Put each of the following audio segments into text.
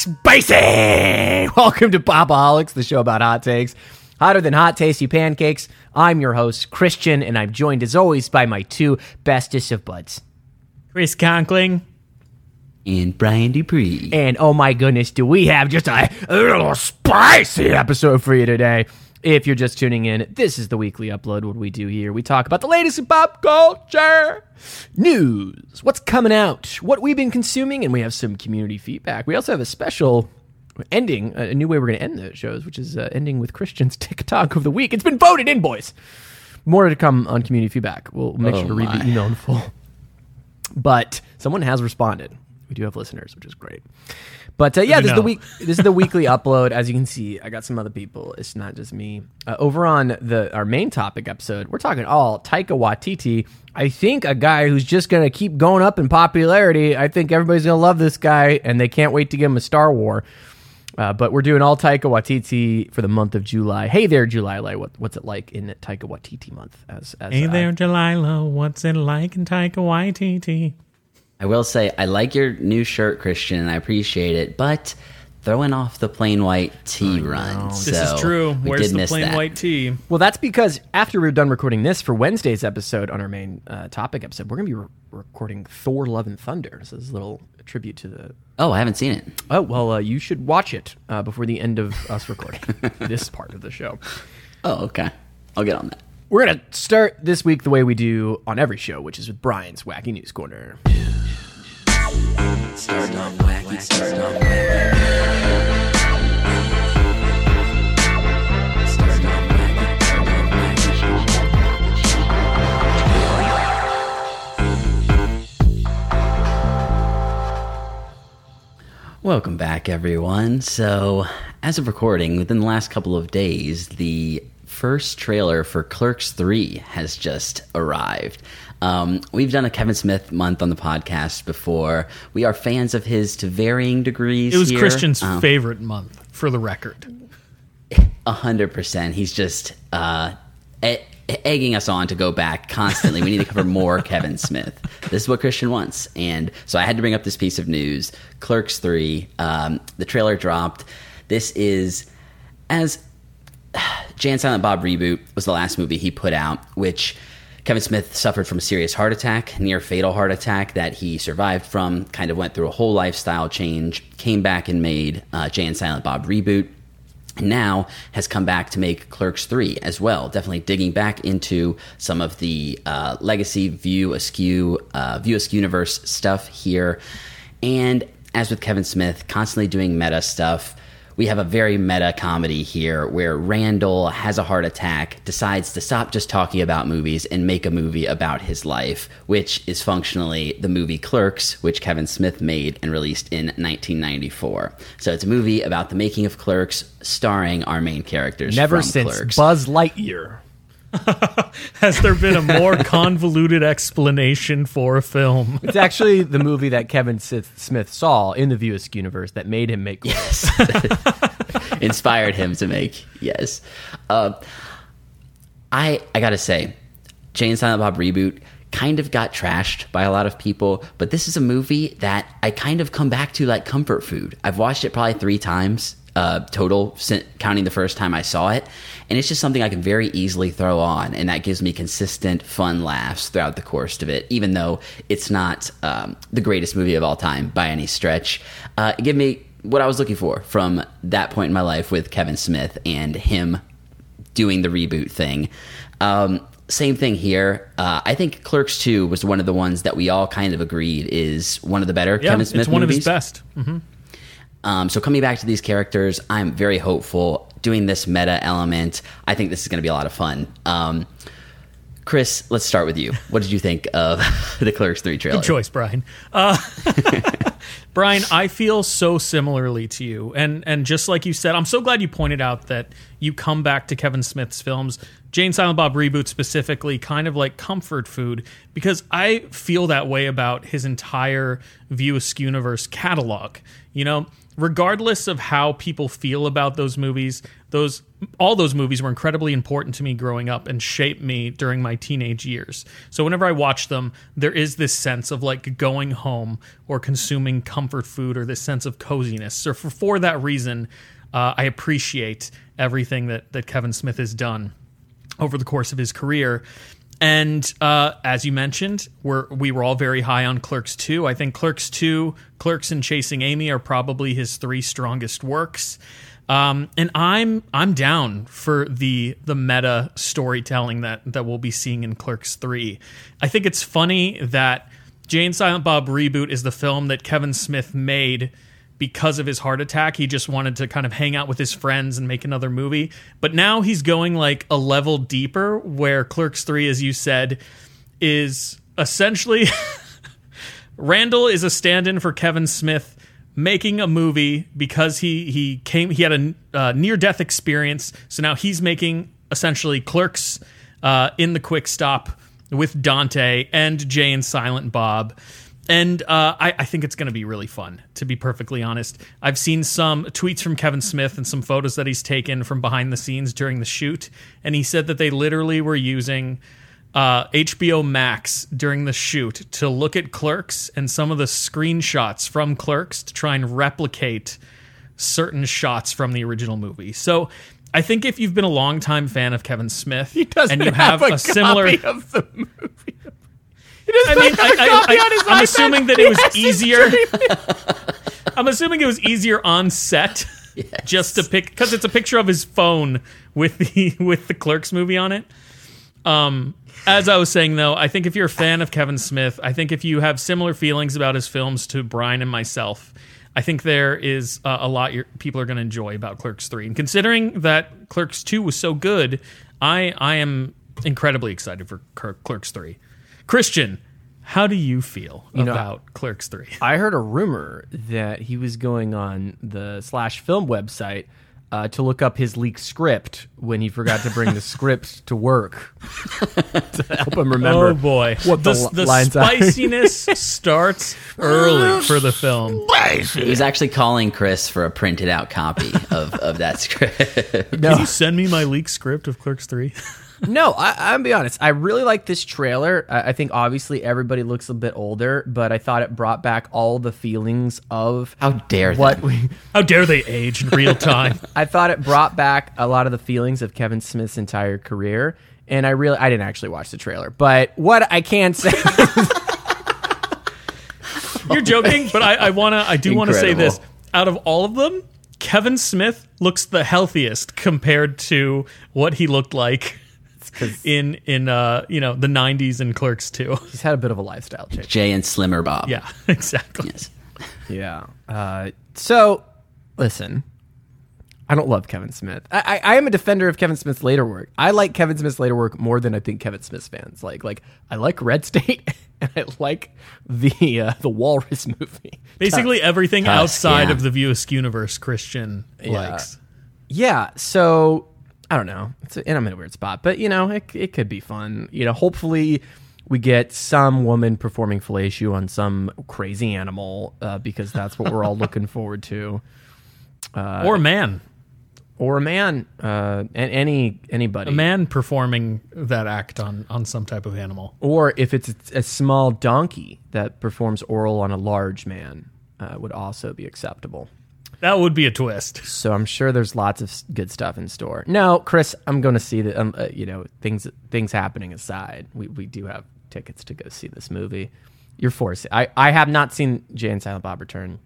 spicy! Welcome to Popaholics, the show about hot takes. Hotter than hot, tasty pancakes. I'm your host, Christian, and I'm joined as always by my two bestest of buds. Chris Conkling. And Brian Dupree. And oh my goodness, do we have just a little spicy episode for you today. If you're just tuning in, this is the weekly upload. What do we do here? We talk about the latest in pop culture news, what's coming out, what we've been consuming, and we have some community feedback. We also have a special ending, a new way we're going to end the shows, which is ending with Christian's TikTok of the week. It's been voted in, boys. More to come on community feedback. We'll make sure to read the email in full. But someone has responded. We do have listeners, which is great. But yeah, this is the weekly upload. As you can see, I got some other people. It's not just me. Over on our main topic episode, we're talking all Taika Waititi. I think a guy who's just going to keep going up in popularity. I think everybody's going to love this guy, and they can't wait to give him a Star War. But we're doing all Taika Waititi for the month of July. Hey there, July. What's it like in Taika Waititi month? Hey there, Delilah. What's it like in Taika Waititi? I will say, I like your new shirt, Christian, and I appreciate it, but throwing off the plain white tee run. This is true. Where's the plain white tee? Well, that's because after we're done recording this for Wednesday's episode on our main topic episode, we're going to be recording Thor Love and Thunder. So this is a little tribute to the... Oh, I haven't seen it. Oh, well, you should watch it before the end of us recording this part of the show. Oh, okay. I'll get on that. We're going to start this week the way we do on every show, which is with Brian's Wacky News Corner. Starting on wacky, starting on wacky. Starting on wacky, starting on wacky. Welcome back, everyone. So, as of recording, within the last couple of days, the first trailer for Clerks 3 has just arrived. We've done a Kevin Smith month on the podcast before. We are fans of his to varying degrees. It was here. Christian's favorite month, for the record. 100%. He's just egging us on to go back constantly. We need to cover more Kevin Smith. This is what Christian wants. And so I had to bring up this piece of news. Clerks 3, the trailer dropped. This is, as Jay and Silent Bob Reboot was the last movie he put out, which... Kevin Smith suffered from a serious heart attack, near fatal heart attack that he survived from, kind of went through a whole lifestyle change, came back and made Jay and Silent Bob Reboot, and now has come back to make Clerks 3 as well, definitely digging back into some of the legacy View Askew universe stuff here. And as with Kevin Smith, constantly doing meta stuff, we have a very meta comedy here where Randall has a heart attack, decides to stop just talking about movies and make a movie about his life, which is functionally the movie Clerks, which Kevin Smith made and released in 1994. So it's a movie about the making of Clerks, starring our main characters Never from since Clerks. Buzz Lightyear. Has there been a more convoluted explanation for a film? It's actually the movie that Kevin Smith saw in the View Askew universe that made him make Clerks. Yes. Inspired him to make, yes. I gotta say, Jay and Silent Bob Reboot kind of got trashed by a lot of people, but this is a movie that I kind of come back to like comfort food. I've watched it probably 3 times total, counting the first time I saw it, and it's just something I can very easily throw on, and that gives me consistent fun laughs throughout the course of it, even though it's not the greatest movie of all time by any stretch. It gave me what I was looking for from that point in my life with Kevin Smith and him doing the reboot thing. Same thing here. I think Clerks 2 was one of the ones that we all kind of agreed is one of the better Kevin Smith movies. It's one of his best. Mm-hmm. So coming back to these characters, I'm very hopeful. Doing this meta element, I think this is going to be a lot of fun. Chris, let's start with you. What did you think of the Clerks 3 trailer? Good choice, Brian. Brian, I feel so similarly to you. And just like you said, I'm so glad you pointed out that you come back to Kevin Smith's films, Jay and Silent Bob Reboot specifically, kind of like comfort food, because I feel that way about his entire View Askewniverse catalog. You know, regardless of how people feel about those movies, all those movies were incredibly important to me growing up and shaped me during my teenage years. So whenever I watch them, there is this sense of like going home or consuming comfort food, or this sense of coziness. So for that reason, I appreciate everything that Kevin Smith has done over the course of his career. And as you mentioned, we were all very high on Clerks 2. I think Clerks 2, Clerks, and Chasing Amy are probably his 3 strongest works. And I'm down for the meta storytelling that we'll be seeing in Clerks 3. I think it's funny that Jay and Silent Bob Reboot is the film that Kevin Smith made because of his heart attack. He just wanted to kind of hang out with his friends and make another movie. But now he's going like a level deeper, where Clerks 3, as you said, is essentially Randall is a stand-in for Kevin Smith making a movie because he had a near-death experience. So now he's making essentially Clerks in the quick stop with Dante and Jay and Silent Bob. And I think it's going to be really fun, to be perfectly honest. I've seen some tweets from Kevin Smith and some photos that he's taken from behind the scenes during the shoot, and he said that they literally were using HBO Max during the shoot to look at Clerks and some of the screenshots from Clerks to try and replicate certain shots from the original movie. So I think if you've been a longtime fan of Kevin Smith and you have a similar copy of the movie. I'm assuming that it was easier. I'm assuming it was easier on set, just to pick, because it's a picture of his phone with the Clerks movie on it. As I was saying, though, I think if you're a fan of Kevin Smith, I think if you have similar feelings about his films to Brian and myself, I think there is a lot people are going to enjoy about Clerks 3. And considering that Clerks 2 was so good, I am incredibly excited for Clerks 3. Christian, how do you feel about Clerks 3? I heard a rumor that he was going on the /film website to look up his leaked script when he forgot to bring the script to work to help him remember. Oh boy, what the lines spiciness starts early for the film. He was actually calling Chris for a printed out copy of that script. No. Can you send me my leaked script of Clerks 3? No, I'm be honest. I really like this trailer. I think obviously everybody looks a bit older, but I thought it brought back all the feelings of How dare How dare they age in real time? I thought it brought back a lot of the feelings of Kevin Smith's entire career, and I didn't actually watch the trailer, but what I can say. You're joking, but I do want to say this. Out of all of them, Kevin Smith looks the healthiest compared to what he looked like in the 90s and Clerks 2. He's had a bit of a lifestyle change. Jay and Slimmer Bob. Yeah, exactly. Yes. Yeah. So, listen, I don't love Kevin Smith. I am a defender of Kevin Smith's later work. I like Kevin Smith's later work more than I think Kevin Smith's fans like. Like, I like Red State, and I like the Walrus movie. Basically everything Tusk, outside yeah. of the View Askewniverse Christian likes. Yeah, so I don't know. And I'm in a weird spot, but it could be fun. Hopefully we get some woman performing fellatio on some crazy animal because that's what we're all looking forward to. Or a man. Or a man, and anybody. A man performing that act on some type of animal. Or if it's a small donkey that performs oral on a large man, would also be acceptable. That would be a twist. So I'm sure there's lots of good stuff in store. No, Chris, I'm going to see that. Things happening aside, we do have tickets to go see this movie. You're forced. I have not seen Jay and Silent Bob Return.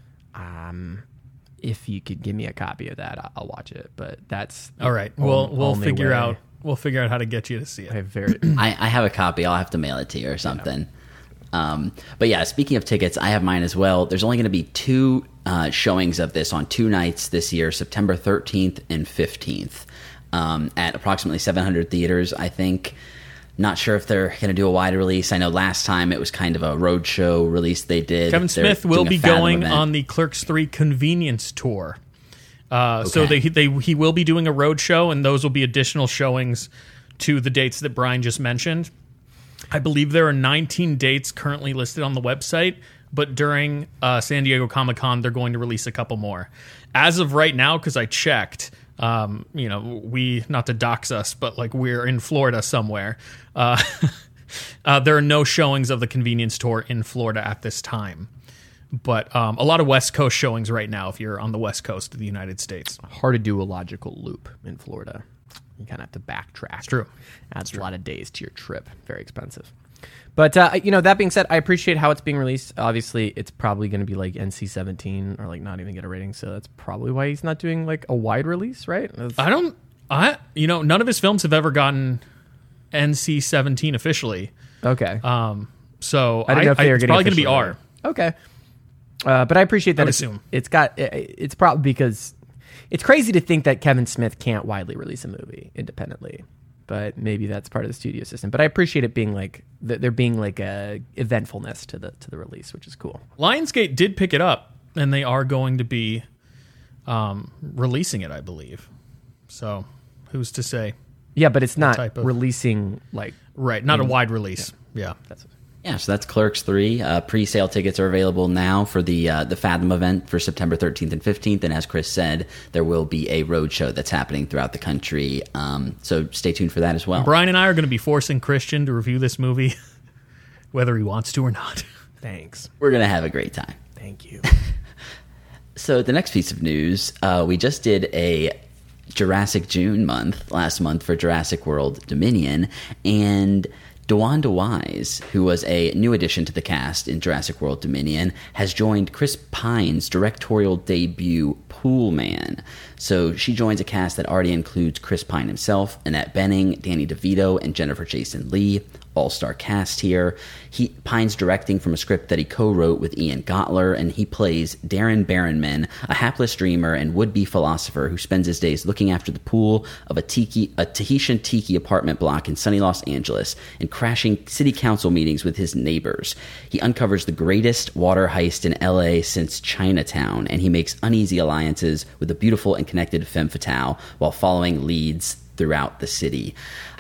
If you could give me a copy of that, I'll watch it. But that's all right. We'll figure out how to get you to see it. I have a copy. I'll have to mail it to you or something. But yeah, speaking of tickets, I have mine as well. There's only going to be 2 showings of this on 2 nights this year, September 13th and 15th, at approximately 700 theaters, I think. Not sure if they're going to do a wide release. I know last time it was kind of a roadshow release they did. Kevin Smith will be going on the Clerks 3 convenience tour. So he will be doing a road show, and those will be additional showings to the dates that Brian just mentioned. I believe there are 19 dates currently listed on the website, but during San Diego Comic-Con, they're going to release a couple more. As of right now, because I checked, we, not to dox us, but like we're in Florida somewhere. There are no showings of the convenience store in Florida at this time. But a lot of West Coast showings right now if you're on the West Coast of the United States. Hard to do a logical loop in Florida. You kind of have to backtrack. It's true. Adds a lot of days to your trip. Very expensive. But, that being said, I appreciate how it's being released. Obviously, it's probably going to be like NC-17 or like not even get a rating. So that's probably why he's not doing like a wide release, right? None of his films have ever gotten NC-17 officially. Okay. So I didn't know if they were it's getting probably going to be official R. Okay. But I appreciate that. I would assume. It's probably because it's crazy to think that Kevin Smith can't widely release a movie independently. But maybe that's part of the studio system. But I appreciate it being like there being like a eventfulness to the release, which is cool. Lionsgate did pick it up, and they are going to be releasing it, I believe. So who's to say? Yeah, but it's not type of releasing like right, not a wide release. Yeah. So that's Clerks 3. Pre-sale tickets are available now for the Fathom event for September 13th and 15th. And as Chris said, there will be a road show that's happening throughout the country. So stay tuned for that as well. Brian and I are going to be forcing Christian to review this movie, whether he wants to or not. Thanks. We're going to have a great time. Thank you. So the next piece of news, we just did a Jurassic June month last month for Jurassic World Dominion, and DeWanda Wise, who was a new addition to the cast in Jurassic World Dominion, has joined Chris Pine's directorial debut, Pool Man. So she joins a cast that already includes Chris Pine himself, Annette Bening, Danny DeVito, and Jennifer Jason Leigh. All-star cast here. Pine's directing from a script that he co-wrote with Ian Gottler, and he plays Darren Barronman, a hapless dreamer and would-be philosopher who spends his days looking after the pool of a Tahitian tiki apartment block in sunny Los Angeles and crashing city council meetings with his neighbors. He uncovers the greatest water heist in LA since Chinatown, and he makes uneasy alliances with a beautiful and connected femme fatale while following leads throughout the city.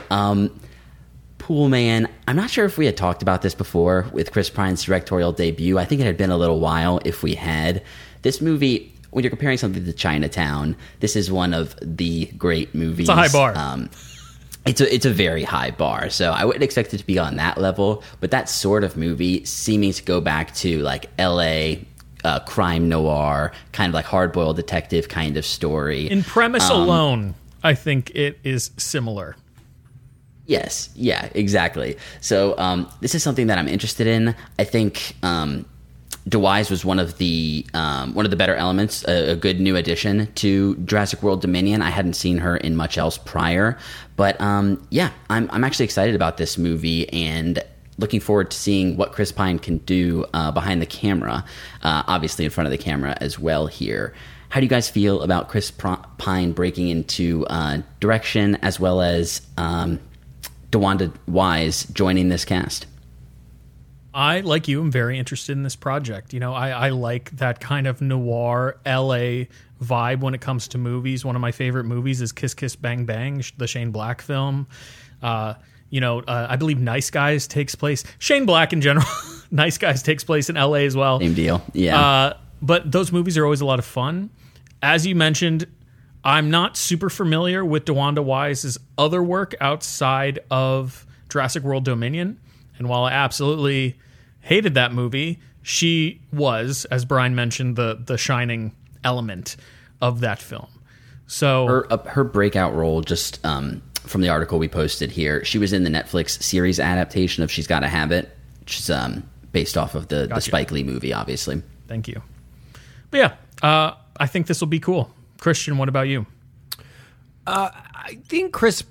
Pool Man, I'm not sure if we had talked about this before with Chris Pine's directorial debut. I think it had been a little while if we had. This movie, when you're comparing something to Chinatown, this is one of the great movies. It's a high bar. It's a very high bar, so I wouldn't expect it to be on that level, but that sort of movie seeming to go back to like L.A., crime noir, kind of like hard-boiled detective kind of story. In premise alone, I think it is similar. Yes, yeah, exactly. So this is something that I'm interested in. I think DeWise was one of the better elements, a good new addition to Jurassic World Dominion. I hadn't seen her in much else prior, but I'm actually excited about this movie and looking forward to seeing what Chris Pine can do behind the camera, obviously in front of the camera as well here. How do you guys feel about Chris Pine breaking into direction as well as DeWanda Wise joining this cast? I, like you, am very interested in this project. You know, I like that kind of noir LA vibe when it comes to movies. One of my favorite movies is Kiss Kiss Bang Bang, the Shane Black film. I believe Nice Guys takes place. Shane Black in general, Nice Guys takes place in LA as well. Same deal, yeah. But those movies are always a lot of fun. As you mentioned, I'm not super familiar with DeWanda Wise's other work outside of Jurassic World Dominion. And while I absolutely hated that movie, she was, as Brian mentioned, the shining element of that film. So her breakout role, just from the article we posted here, she was in the Netflix series adaptation of She's Gotta Have It, which is based off of the Spike Lee movie, obviously. Thank you. But yeah, I think this will be cool. Christian, what about you? I think Chris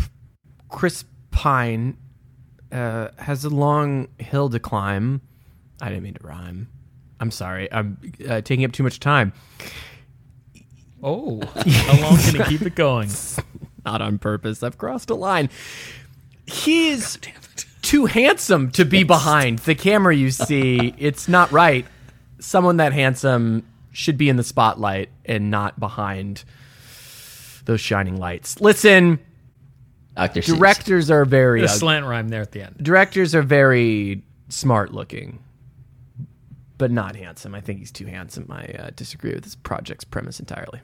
Pine has a long hill to climb. I didn't mean to rhyme. I'm sorry. I'm taking up too much time. Oh, how long can he keep it going? Not on purpose. I've crossed a line. He's too handsome to be behind the camera. You see, it's not right. Someone that handsome should be in the spotlight and not behind those shining lights. Listen, Dr. Seuss. directors are very A slant rhyme there at the end. directors are very smart looking, but not handsome. I think he's too handsome. I disagree with this project's premise entirely.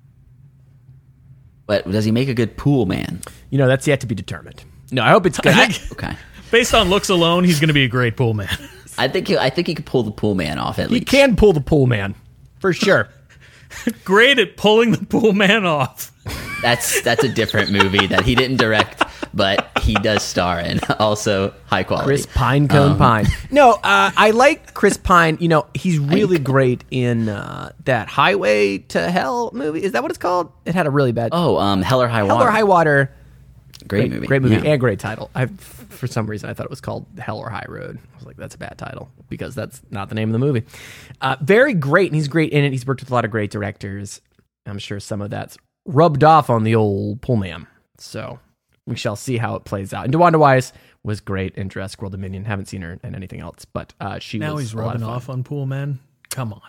But does he make a good pool man? You know, that's yet to be determined. No, I hope it's good. Okay. Based on looks alone, he's going to be a great pool man. I think he could pull the pool man off at He least. can pull the pool man, for sure. Great at pulling the pool man off. That's a different movie that he didn't direct, but he does star in. Also, high quality. Chris Pinecone Pine. No, I like Chris Pine. You know, he's really great in that Highway to Hell movie. Is that what it's called? It had a really bad... Oh, Hell or High Water. Hell or High Water. Great movie. Great movie Yeah. and great title. For some reason, I thought it was called Hell or High Road. I was like, that's a bad title because that's not the name of the movie. Very great, and he's great in it. He's worked with a lot of great directors. I'm sure some of that's rubbed off on the old Pullman. So we shall see how it plays out. And DeWanda Wise was great in Jurassic World Dominion. Haven't seen her in anything else, but she Now was he's a lot rubbing of fun. off on pool men. Come on.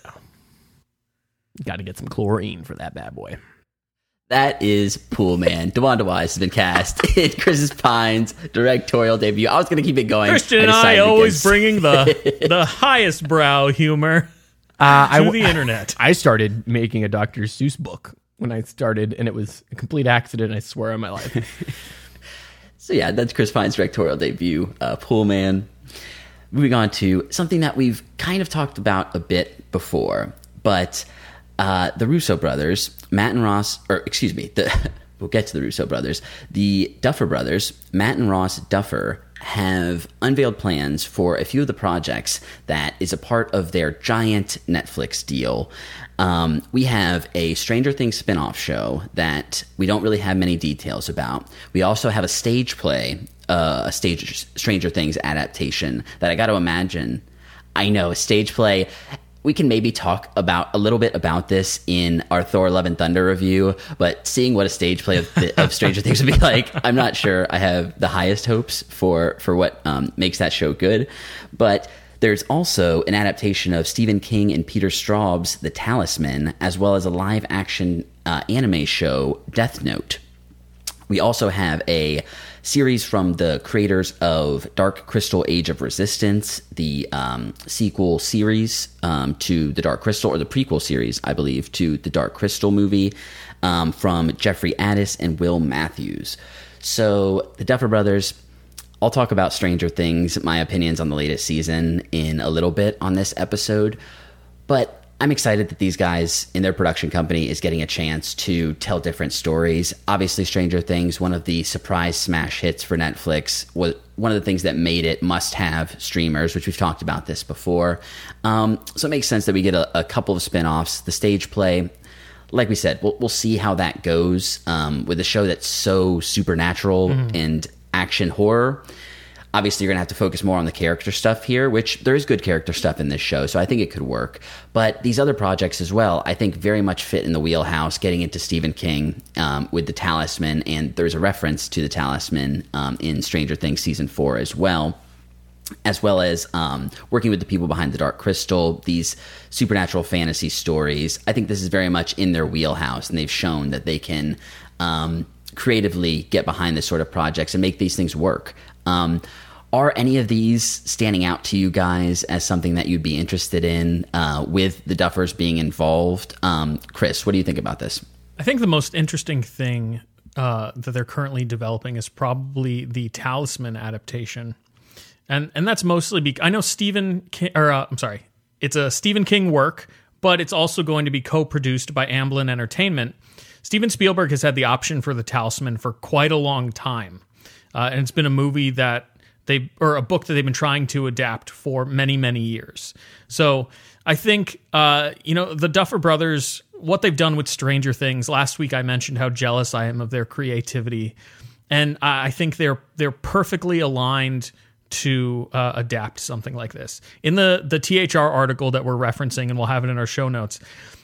Got to get some chlorine for that bad boy. That is Pool Man. DeWanda Wise has been cast in Chris Pine's directorial debut. I was going to keep it going. Christian and I decided always against- bringing the highest brow humor to the internet. I started making a Dr. Seuss book when I started, and it was a complete accident, I swear on my life. So yeah, that's Chris Pine's directorial debut, Pool Man. Moving on to something that we've kind of talked about a bit before, but the Russo brothers, Matt and Ross, we'll get to the Russo brothers. The Duffer brothers, Matt and Ross Duffer, have unveiled plans for a few of the projects that is a part of their giant Netflix deal. We have a Stranger Things spinoff show that we don't really have many details about. We also have a stage play, a Stranger Things adaptation that I got to imagine. I know, a stage play. We can maybe talk about a little bit about this in our Thor: Love and Thunder review, but seeing what a stage play of Stranger Things would be like, I'm not sure I have the highest hopes for what makes that show good. But there's also an adaptation of Stephen King and Peter Straub's The Talisman, as well as a live-action anime show, Death Note. We also have a series from the creators of Dark Crystal: Age of Resistance, the sequel series to the Dark Crystal, or the prequel series, I believe, to the Dark Crystal movie, from Jeffrey Addis and Will Matthews. So the Duffer Brothers, I'll talk about Stranger Things, my opinions on the latest season in a little bit on this episode, but I'm excited that these guys in their production company is getting a chance to tell different stories. Obviously, Stranger Things, one of the surprise smash hits for Netflix, was one of the things that made it must-have streamers, which we've talked about this before. So it makes sense that we get a couple of spinoffs. The stage play, like we said, we'll see how that goes with a show that's so supernatural and action horror. Obviously, you're going to have to focus more on the character stuff here, which there is good character stuff in this show, so I think it could work. But these other projects as well, I think very much fit in the wheelhouse, getting into Stephen King with The Talisman, and there's a reference to The Talisman in Stranger Things Season 4 as well as working with the people behind The Dark Crystal, these supernatural fantasy stories. I think this is very much in their wheelhouse, and they've shown that they can creatively get behind this sort of projects and make these things work. Are any of these standing out to you guys as something that you'd be interested in with the Duffers being involved? Chris, what do you think about this? I think the most interesting thing that they're currently developing is probably the Talisman adaptation. And that's mostly I know it's a Stephen King work, but it's also going to be co-produced by Amblin Entertainment. Steven Spielberg has had the option for The Talisman for quite a long time. And it's been a movie that a book that they've been trying to adapt for many, many years. So I think, the Duffer Brothers, what they've done with Stranger Things, last week I mentioned how jealous I am of their creativity. And I think they're perfectly aligned to adapt something like this. In the THR article that we're referencing, and we'll have it in our show notes,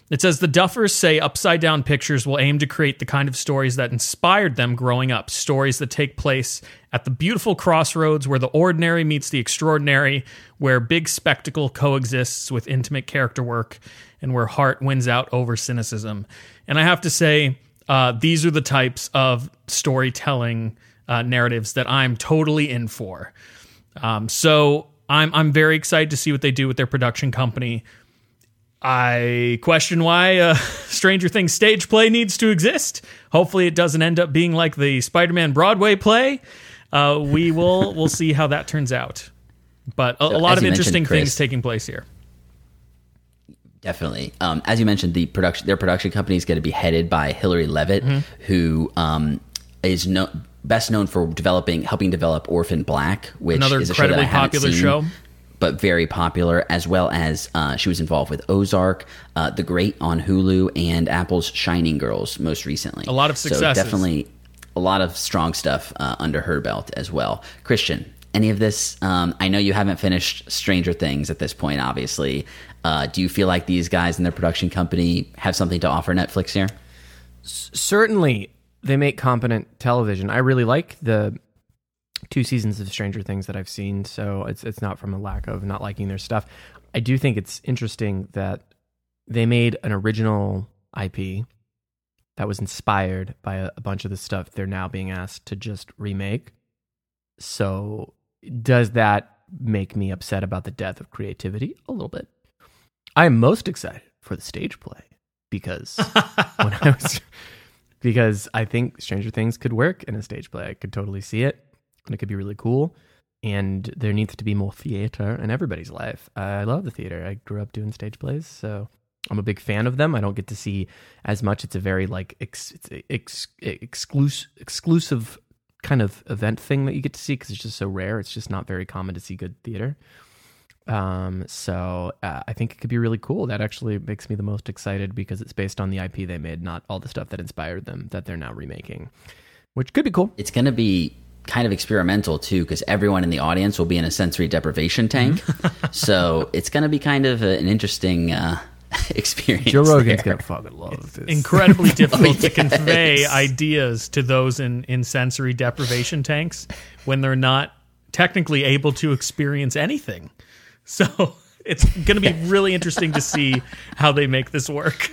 It says the Duffers say Upside Down Pictures will aim to create the kind of stories that inspired them growing up, stories that take place at the beautiful crossroads where the ordinary meets the extraordinary, where big spectacle coexists with intimate character work, and where heart wins out over cynicism. And I have to say, these are the types of storytelling narratives that I'm totally in for. So I'm very excited to see what they do with their production company. I question why Stranger Things stage play needs to exist. Hopefully it doesn't end up being like the Spider-Man Broadway play. We'll see how that turns out. But a lot of interesting things taking place here. Definitely. As you mentioned, their production company is going to be headed by Hilary Levitt, who is best known for helping develop Orphan Black, which another is a show that I incredibly popular seen, show, but very popular, as well as she was involved with Ozark, The Great on Hulu, and Apple's Shining Girls most recently. A lot of successes. So definitely a lot of strong stuff under her belt as well. Christian, any of this? I know you haven't finished Stranger Things at this point, obviously. Do you feel like these guys and their production company have something to offer Netflix here? Certainly, they make competent television. I really like the 2 seasons of Stranger Things that I've seen, so it's not from a lack of not liking their stuff. I do think it's interesting that they made an original IP that was inspired by a bunch of the stuff they're now being asked to just remake. So does that make me upset about the death of creativity? A little bit. I am most excited for the stage play because because I think Stranger Things could work in a stage play. I could totally see it, and it could be really cool. And there needs to be more theater in everybody's life. I love the theater. I grew up doing stage plays, so I'm a big fan of them. I don't get to see as much. It's a very like exclusive kind of event thing that you get to see because it's just so rare. It's just not very common to see good theater. So I think it could be really cool. That actually makes me the most excited because it's based on the IP they made, not all the stuff that inspired them that they're now remaking, which could be cool. It's going to be kind of experimental too, because everyone in the audience will be in a sensory deprivation tank. So it's going to be kind of an interesting experience. Joe Rogan's going to fucking love this. Incredibly difficult to convey ideas to those in sensory deprivation tanks when they're not technically able to experience anything. So it's going to be really interesting to see how they make this work.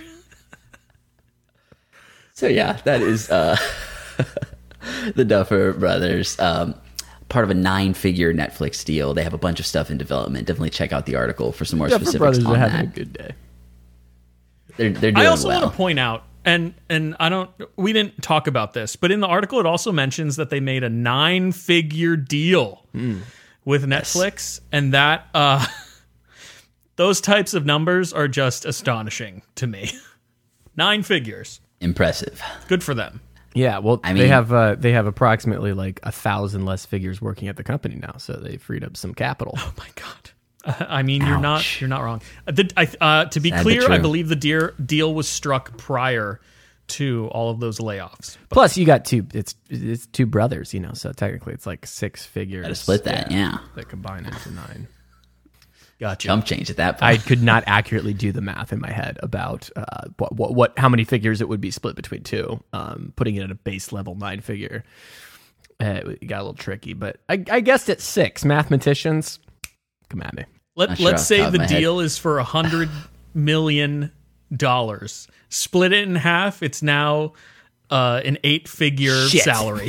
So yeah, that is the Duffer Brothers, part of a 9-figure Netflix deal. They have a bunch of stuff in development. Definitely check out the article for some more Duffer specifics Brothers on are that. having a good day. They're doing I also well. want to point out, and we didn't talk about this, but in the article it also mentions that they made a 9-figure deal with Netflix, and that those types of numbers are just astonishing to me. 9 figures. Impressive. Good for them. Yeah, well, I they mean- have approximately like 1,000 less figures working at the company now, so they freed up some capital. Oh my god! I mean, you're Ouch. not wrong. To be Sad but clear, I true. believe the deal was struck prior to all of those layoffs. Plus, you got it's 2 brothers, so technically it's like 6 figures. Gotta split that, yeah. That combine into 9. Gotcha. Jump change at that point. I could not accurately do the math in my head about how many figures it would be split between 2. Putting it at a base level 9-figure, it got a little tricky, but I guessed at 6. Mathematicians, come at me. Not sure Let's off the say top of the my head. deal is for $100 million. Split it in half. It's now an 8-figure Shit. salary.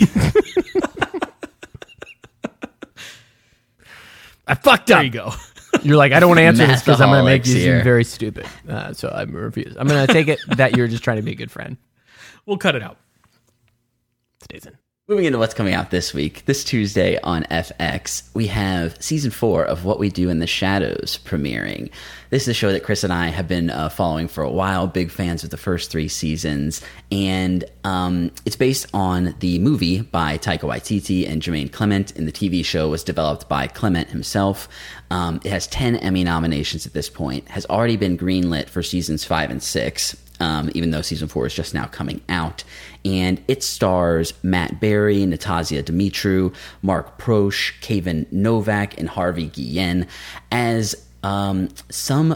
I fucked up. There you go. You're like, I don't want to answer this because I'm going to make Mathaholics you here. seem very stupid. So I'm refused. I'm going to take it that you're just trying to be a good friend. We'll cut it out. Stays in. Moving into what's coming out this week. This Tuesday on FX, we have season 4 of What We Do in the Shadows premiering. This is a show that Chris and I have been following for a while. Big fans of the first 3 seasons. And it's based on the movie by Taika Waititi and Jermaine Clement. And the TV show was developed by Clement himself. It has 10 Emmy nominations at this point. Has already been greenlit for seasons 5 and 6. Even though season 4 is just now coming out. And it stars Matt Berry, Natasha Dimitru, Mark Prosh, Kevin Novak, and Harvey Guillen as some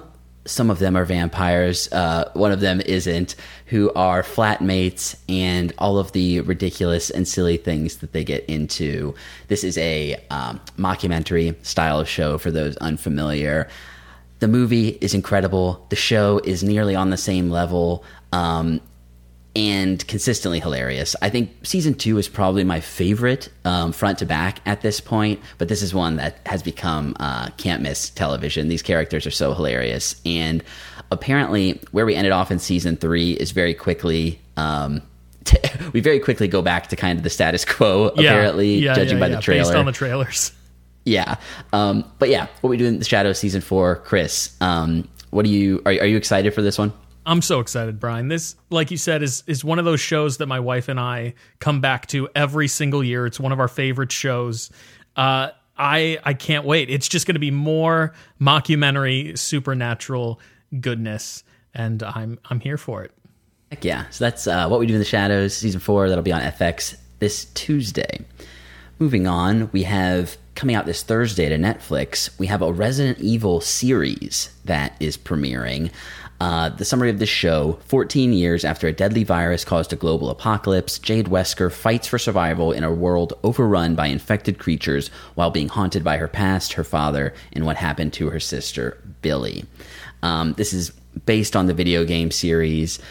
some of them are vampires, one of them isn't, who are flatmates, and all of the ridiculous and silly things that they get into. This is a mockumentary style of show for those unfamiliar. The movie is incredible. The show is nearly on the same level. And consistently hilarious. I think season 2 is probably my favorite front to back at this point, but this is one that has become can't miss television. These characters are so hilarious. And apparently where we ended off in season 3 is very quickly... we very quickly go back to kind of the status quo, apparently, judging by the trailer. Based on the trailers. Yeah. But yeah, What We Do in the Shadows season 4, Chris, what are you excited for this one? I'm so excited, Brian. This, like you said, is one of those shows that my wife and I come back to every single year. It's one of our favorite shows. I can't wait. It's just going to be more mockumentary, supernatural goodness, and I'm here for it. Heck yeah. So that's What We Do in the Shadows, season 4. That'll be on FX this Tuesday. Moving on, we have coming out this Thursday to Netflix, we have a Resident Evil series that is premiering. The summary of this show: 14 years after a deadly virus caused a global apocalypse, Jade Wesker fights for survival in a world overrun by infected creatures while being haunted by her past, her father, and what happened to her sister, Billy. This is based on the video game series.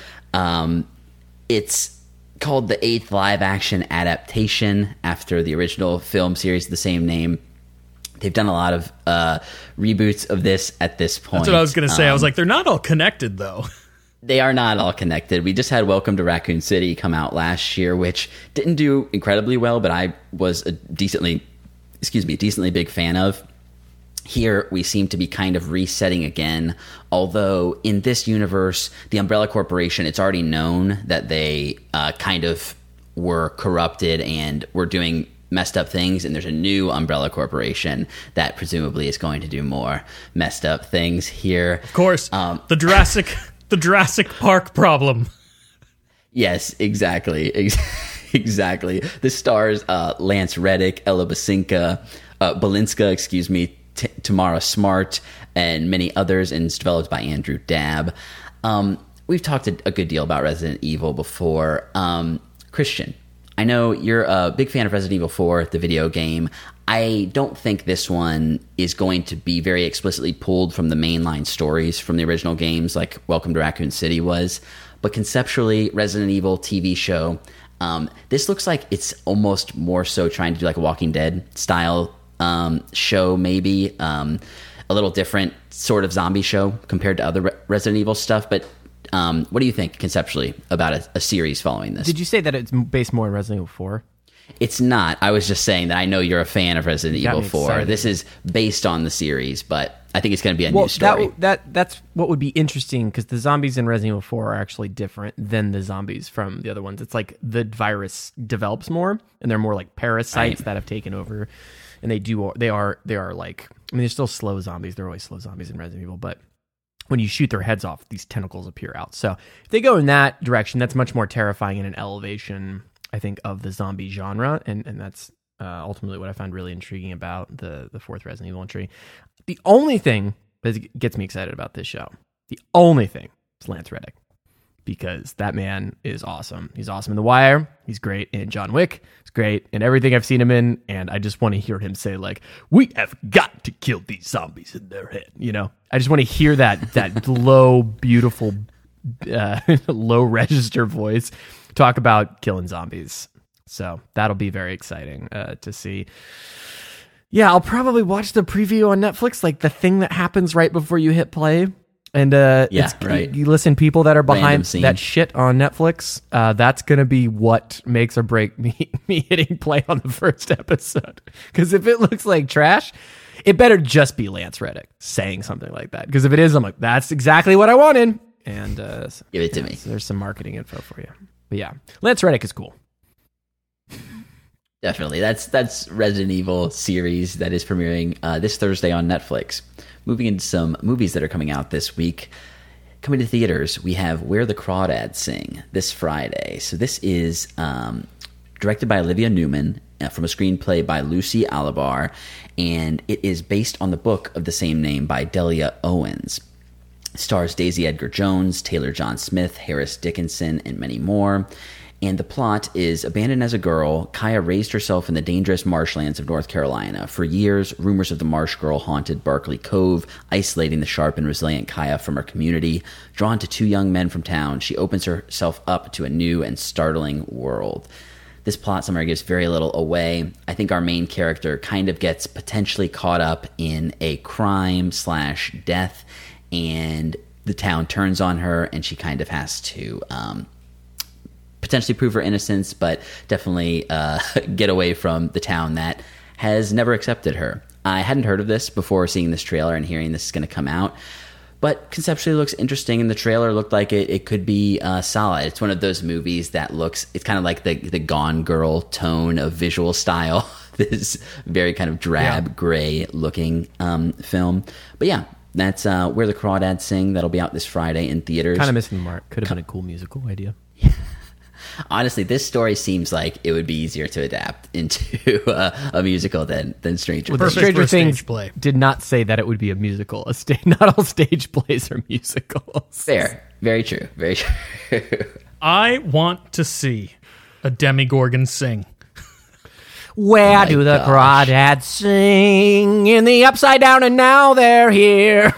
It's called the 8th live-action adaptation after the original film series of the same name. They've done a lot of reboots of this at this point. That's what I was going to say. I was like, they're not all connected, though. They are not all connected. We just had Welcome to Raccoon City come out last year, which didn't do incredibly well, but I was a decently big fan of. Here, we seem to be kind of resetting again, although in this universe, the Umbrella Corporation, it's already known that they kind of were corrupted and were doing messed up things, and there's a new Umbrella Corporation that presumably is going to do more messed up things here. Of course, the Jurassic Park problem. Yes, exactly. Exactly. This stars Lance Reddick, Ella Balinska, Tamara Smart, and many others, and it's developed by Andrew Dabb. We've talked a good deal about Resident Evil before. Christian, I know you're a big fan of Resident Evil 4, the video game. I don't think this one is going to be very explicitly pulled from the mainline stories from the original games like Welcome to Raccoon City was. But conceptually, Resident Evil TV show, this looks like it's almost more so trying to do like a Walking Dead style show, maybe. A little different sort of zombie show compared to other Resident Evil stuff. But what do you think conceptually about a series following this? Did you say that it's based more on Resident Evil 4? It's not. I was just saying that I know you're a fan of Resident Evil 4. Excited. This is based on the series, but I think it's going to be a new story. That's what would be interesting, because the zombies in Resident Evil 4 are actually different than the zombies from the other ones. It's like the virus develops more, and they're more like parasites that have taken over, and they are like, I mean, they're still slow zombies. They're always slow zombies in Resident Evil, but when you shoot their heads off, these tentacles appear out. So if they go in that direction, that's much more terrifying and an elevation, I think, of the zombie genre, and that's ultimately what I find really intriguing about the fourth Resident Evil entry. The only thing that gets me excited about this show, is Lance Reddick, because that man is awesome. He's awesome in The Wire. He's great in John Wick. He's great in everything I've seen him in, and I just want to hear him say, like, we have got to kill these zombies in their head, you know? I just want to hear that low, beautiful, low register voice talk about killing zombies. So that'll be very exciting to see. Yeah, I'll probably watch the preview on Netflix, like the thing that happens right before you hit play. And right. You listen, people that are behind that shit on Netflix, that's going to be what makes or break me hitting play on the first episode. Because if it looks like trash, it better just be Lance Reddick saying something like that. Because if it is, I'm like, that's exactly what I wanted. And give it to me. So there's some marketing info for you. But yeah, Lance Reddick is cool. Definitely. That's Resident Evil series that is premiering this Thursday on Netflix. Moving into some movies that are coming out this week. Coming to theaters, we have Where the Crawdads Sing this Friday. So this is directed by Olivia Newman from a screenplay by Lucy Alibar, and it is based on the book of the same name by Delia Owens. Stars Daisy Edgar Jones, Taylor John Smith, Harris Dickinson, and many more. And the plot is, abandoned as a girl, Kaya raised herself in the dangerous marshlands of North Carolina. For years, rumors of the Marsh Girl haunted Barkley Cove, isolating the sharp and resilient Kaya from her community. Drawn to two young men from town, she opens herself up to a new and startling world. This plot summary gives very little away. I think our main character kind of gets potentially caught up in a crime/death, and the town turns on her, and she kind of has to potentially prove her innocence, but definitely get away from the town that has never accepted her. I hadn't heard of this before seeing this trailer and hearing this is going to come out, but conceptually looks interesting, and the trailer looked like it could be solid. It's one of those movies that it's kind of like the Gone Girl tone of visual style, this very kind of drab, gray looking film. But yeah, that's Where the Crawdads Sing. That'll be out this Friday in theaters. Kind of missing the mark. Could have been a cool musical idea. Honestly, this story seems like it would be easier to adapt into a musical than Stranger Things. Stranger Things stage play. did not say that it would be a musical. Not all stage plays are musicals. Fair. Very true. Very true. I want to see a Demogorgon sing. Where do the crawdads sing? In the Upside Down, and now they're here.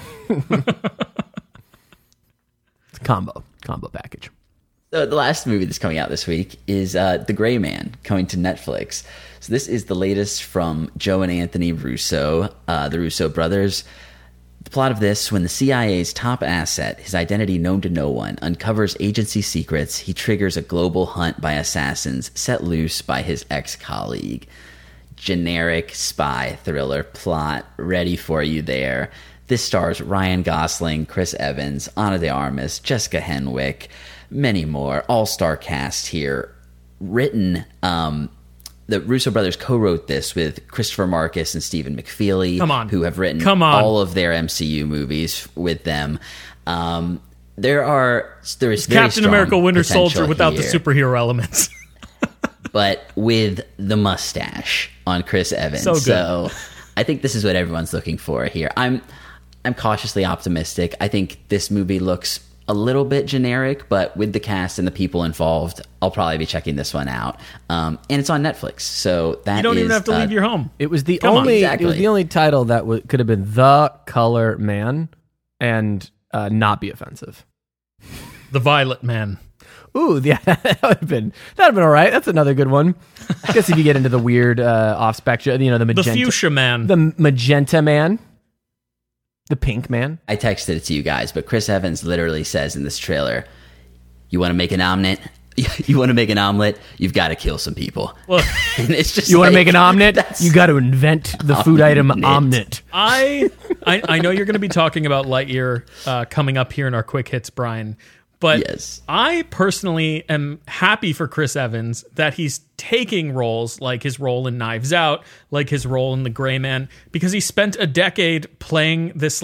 It's a combo package. So the last movie that's coming out this week is The Gray Man, coming to Netflix. So this is the latest from Joe and Anthony Russo, the Russo brothers. The plot of this: when the CIA's top asset, his identity known to no one, uncovers agency secrets, he triggers a global hunt by assassins set loose by his ex-colleague. Generic spy thriller plot ready for you there. This stars Ryan Gosling, Chris Evans, Ana de Armas, Jessica Henwick, many more. All-star cast here. Written, the Russo brothers co-wrote this with Christopher Marcus and Stephen McFeely, who have written all of their MCU movies with them. There is Captain America: Winter Soldier without the superhero elements, but with the mustache on Chris Evans. So good. So I think this is what everyone's looking for here. I'm cautiously optimistic. I think this movie looks a little bit generic, but with the cast and the people involved, I'll probably be checking this one out. And it's on Netflix, so that you don't even have to leave your home. It was the only title that could have been The Color Man and not be offensive. The Violet Man. Ooh, yeah, that'd have been all right. That's another good one. I guess if you get into the weird off spectrum, the magenta, the Fuchsia Man, the Magenta Man. The Pink Man. I texted it to you guys, but Chris Evans literally says in this trailer, "You want to make an omelet? You want to make an omelet? You've got to kill some people." Well, and it's just you want to make an omelet? You got to invent the food item omelet. I know you're going to be talking about Lightyear coming up here in our quick hits, Brian. But yes. I personally am happy for Chris Evans that he's taking roles like his role in Knives Out, like his role in The Gray Man, because he spent a decade playing this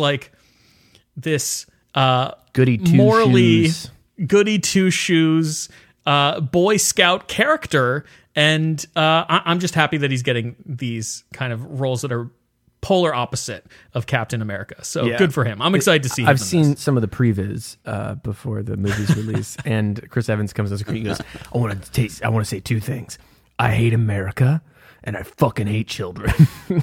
goody two shoes Boy Scout character, and I'm just happy that he's getting these kind of roles that are polar opposite of Captain America. So good for him. I'm excited to see him. I've seen some of the previs before the movie's release, and Chris Evans comes on screen and goes, I want to say two things. I hate America, and I fucking hate children. And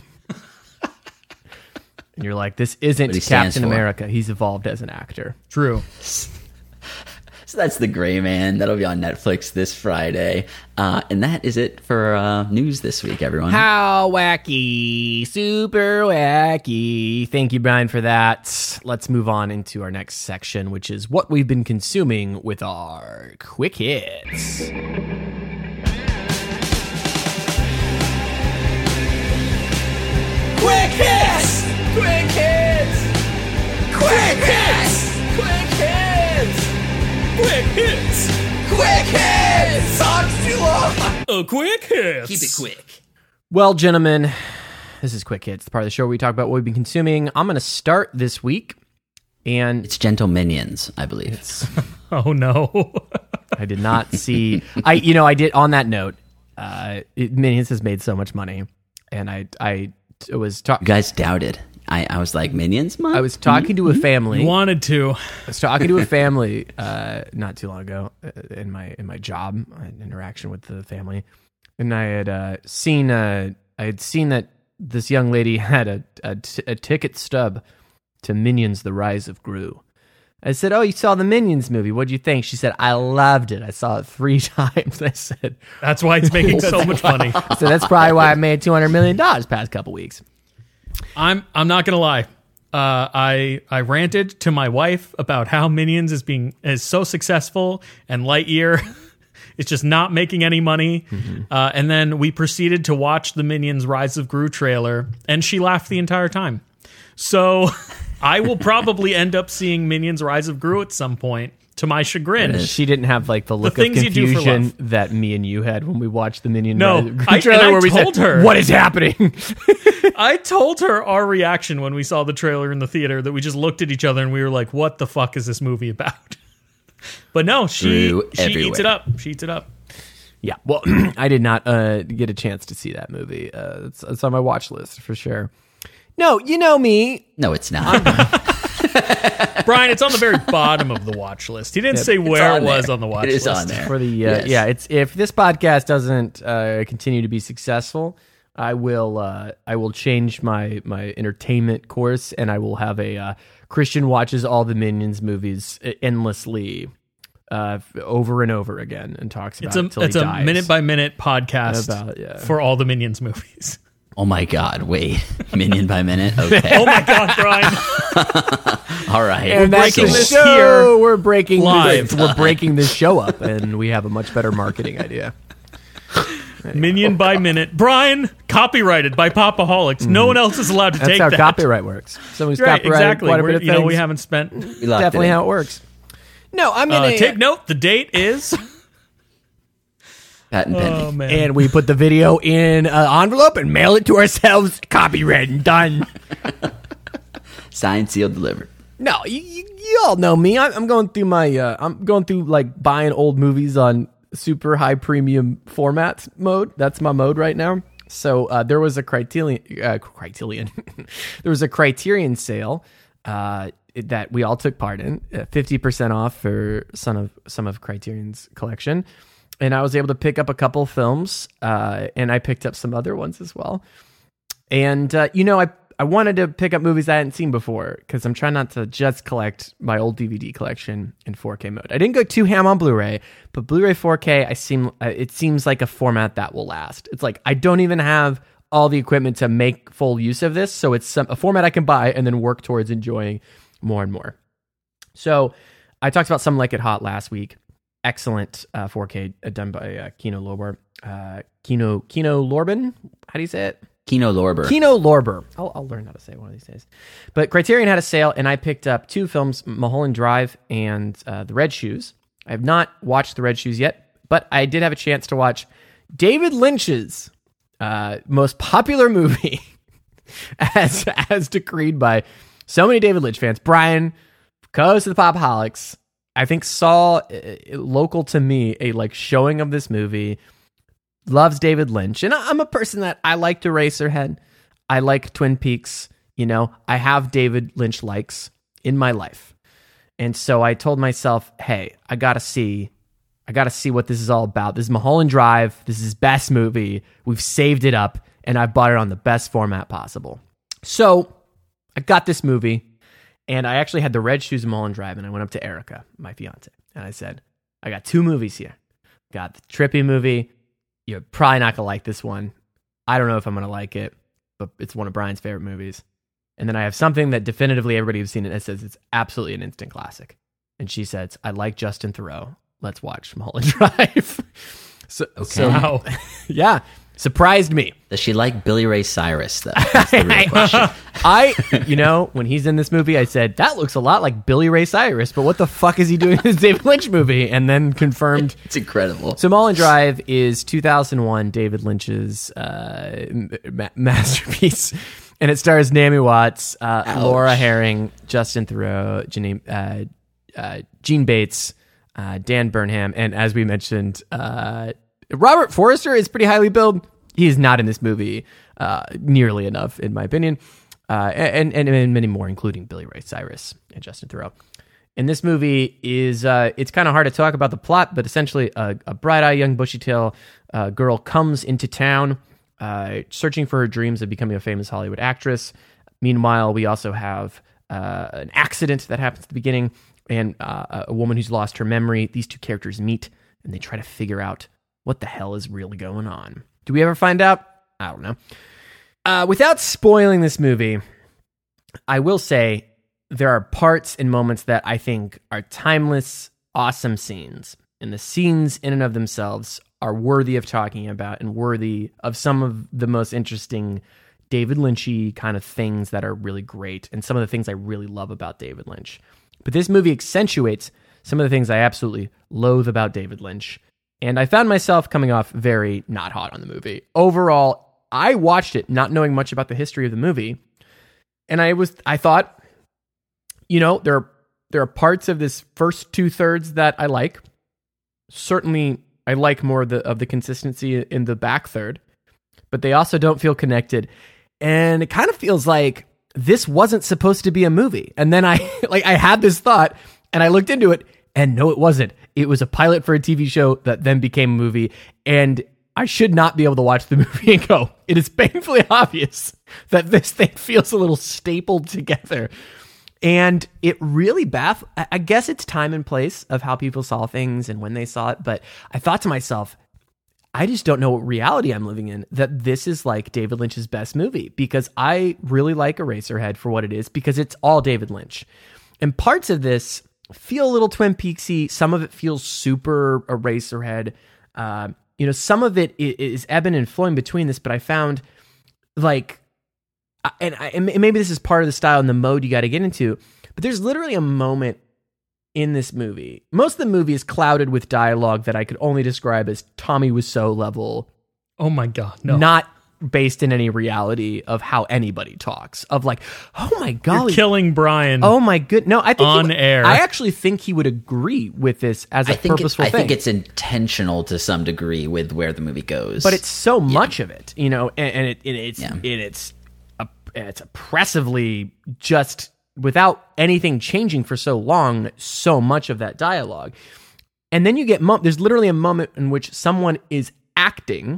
you're like, this isn't Captain America. He's evolved as an actor. True. So that's The Gray Man. That'll be on Netflix this Friday. And that is it for news this week, everyone. How wacky. Super wacky. Thank you, Brian, for that. Let's move on into our next section, which is what we've been consuming with our quick hits. Quick hits! Quick hits! Quick hits! Quick hits! Quick hits! Quick hits! Talks too long! A quick hits! Keep it quick. Well, gentlemen, this is Quick Hits, the part of the show where we talk about what we've been consuming. I'm going to start this week, and it's Gentle Minions, I believe. Oh, no. I did not see... I did, on that note, Minions has made so much money, and I was talking... You guys doubted. I was like, Minions month? I was talking to a family. You wanted to. I was talking to a family not too long ago in my job interaction with the family, and I had seen that this young lady had a ticket stub to Minions: The Rise of Gru. I said, "Oh, you saw the Minions movie? What'd you think?" She said, "I loved it. I saw it 3 times." I said, That's why it's making so much money. "So that's probably why I made $200 million past couple weeks." I'm not gonna lie. I ranted to my wife about how Minions is so successful and Lightyear is just not making any money. And then we proceeded to watch the Minions Rise of Gru trailer, and she laughed the entire time. So I will probably end up seeing Minions Rise of Gru at some point, to my chagrin. She didn't have like the look of things you do for confusion love. that me and you had when we watched the Minion No, Rise of Gru I trailer, where we told said, her. "What is happening?" I told her our reaction when we saw the trailer in the theater, that we just looked at each other and we were like, what the fuck is this movie about? But no, she eats it up. She eats it up. Yeah, well, I did not get a chance to see that movie. It's on my watch list for sure. No, you know me. No, it's not. Brian, it's on the very bottom of the watch list. He didn't say where on it was there. on the watch It is list. on there. For the Yes. yeah, it's if this podcast doesn't continue to be successful, I will change my entertainment course, and I will have a Christian watches all the Minions movies endlessly over and over again and talks about it till It's he a dies. minute by minute podcast About, for all the Minions movies. Oh my God! Wait, Minion by minute. Okay, Oh my God, Brian. all right. And that's breaking the this show. here We're breaking live. We're breaking this show up, and we have a much better marketing idea. Minion by minute. Brian, copyrighted by Popaholics. No one else is allowed to That's take how that. copyright works. Someone's Right, copyrighted exactly. quite a bit of things. We haven't spent. We locked Definitely it in. how it works. No, I'm gonna Take note. The date is. Patent pending. Oh man. and we put the video in an envelope and mail it to ourselves. Copyright and done. Signed, sealed, delivered. No, you all know me. I'm going through I'm going through like buying old movies on super high premium format mode. That's my mode right now. So there was a Criterion. There was a Criterion sale that we all took part in. 50% off for some of Criterion's collection, and I was able to pick up a couple films, and I picked up some other ones as well. And I wanted to pick up movies I hadn't seen before because I'm trying not to just collect my old DVD collection in 4K mode. I didn't go too ham on Blu-ray, but Blu-ray 4K, it seems like a format that will last. It's like I don't even have all the equipment to make full use of this, so it's a format I can buy and then work towards enjoying more and more. So I talked about Some Like It Hot last week. Excellent 4K done by Kino Lorber. Kino Lorben? How do you say it? Kino Lorber. Kino Lorber. I'll learn how to say it one of these days. But Criterion had a sale, and I picked up 2 films, Mulholland Drive and The Red Shoes. I have not watched The Red Shoes yet, but I did have a chance to watch David Lynch's most popular movie, as decreed by so many David Lynch fans. Brian, co-host of the Popaholics, I think saw local to me a showing of this movie. Loves David Lynch, and I'm a person that I like Eraserhead. I like Twin Peaks. I have David Lynch likes in my life, and so I told myself, "Hey, I gotta see what this is all about. This is Mulholland Drive. This is his best movie. We've saved it up, and I bought it on the best format possible." So I got this movie, and I actually had The Red Shoes and Mulholland Drive, and I went up to Erica, my fiance, and I said, "I got 2 movies here. Got the trippy movie. You're probably not going to like this one. I don't know if I'm going to like it, but it's one of Brian's favorite movies. And then I have something that definitively everybody who's seen it says it's absolutely an instant classic." And she says, "I like Justin Theroux. Let's watch Mulholland Drive." So Wow. yeah, surprised me. Does she like Billy Ray Cyrus, though? That's the real question. When he's in this movie, I said, that looks a lot like Billy Ray Cyrus, but what the fuck is he doing in this David Lynch movie? And then confirmed. It's incredible. So Mulholland Drive is 2001 David Lynch's masterpiece, and it stars Naomi Watts, Laura Herring, Justin Theroux, Gene Bates, Dan Burnham, and as we mentioned, Robert Forster is pretty highly billed. He is not in this movie nearly enough, in my opinion. and many more, including Billy Ray Cyrus and Justin Theroux. And this movie is, it's kind of hard to talk about the plot, but essentially a bright-eyed young bushy-tail girl comes into town searching for her dreams of becoming a famous Hollywood actress. Meanwhile, we also have an accident that happens at the beginning, and a woman who's lost her memory. These two characters meet, and they try to figure out what the hell is really going on. Do we ever find out? I don't know. Without spoiling this movie, I will say there are parts and moments that I think are timeless, awesome scenes. And the scenes in and of themselves are worthy of talking about and worthy of some of the most interesting David Lynch-y kind of things that are really great, and some of the things I really love about David Lynch. But this movie accentuates some of the things I absolutely loathe about David Lynch. And I found myself coming off very not hot on the movie. Overall, I watched it not knowing much about the history of the movie. And I thought, you know, there are parts of this first 2/3 that I like. Certainly, I like more of the consistency in the back third, but they also don't feel connected. And it kind of feels like this wasn't supposed to be a movie. And then I had this thought, and I looked into it, and no, it wasn't. It was a pilot for a TV show that then became a movie. And I should not be able to watch the movie and go, it is painfully obvious that this thing feels a little stapled together. And it really I guess it's time and place of how people saw things and when they saw it. But I thought to myself, I just don't know what reality I'm living in, that this is like David Lynch's best movie, because I really like Eraserhead for what it is, because it's all David Lynch. And parts of this feel a little Twin Peaksy. Some of it feels super Eraserhead. Some of it is ebbing and flowing between this, but I found like, and maybe this is part of the style and the mode you got to get into, but there's literally a moment in this movie. Most of the movie is clouded with dialogue that I could only describe as Tommy Wiseau level. Oh my God, no. Not based in any reality of how anybody talks. Of like, oh my golly. You're killing Brian. Oh my good. No, I think on air. I actually think he would agree with this as a purposeful thing. I think it's intentional to some degree with where the movie goes. But it's so much of it, you know, and it's oppressively just without anything changing for so long, so much of that dialogue. And then you get, there's literally a moment in which someone is acting,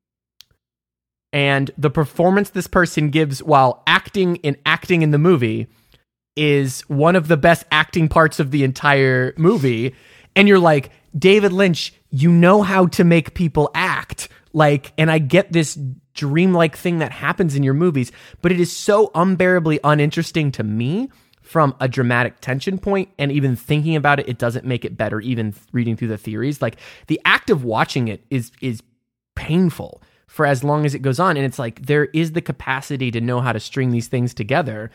and the performance this person gives while acting in the movie is one of the best acting parts of the entire movie. And you're like, David Lynch, you know how to make people act. Like, and I get this dreamlike thing that happens in your movies, but it is so unbearably uninteresting to me from a dramatic tension point, and even thinking about it, it doesn't make it better, even reading through the theories. Like, the act of watching it is painful for as long as it goes on, and it's like, there is the capacity to know how to string these things together.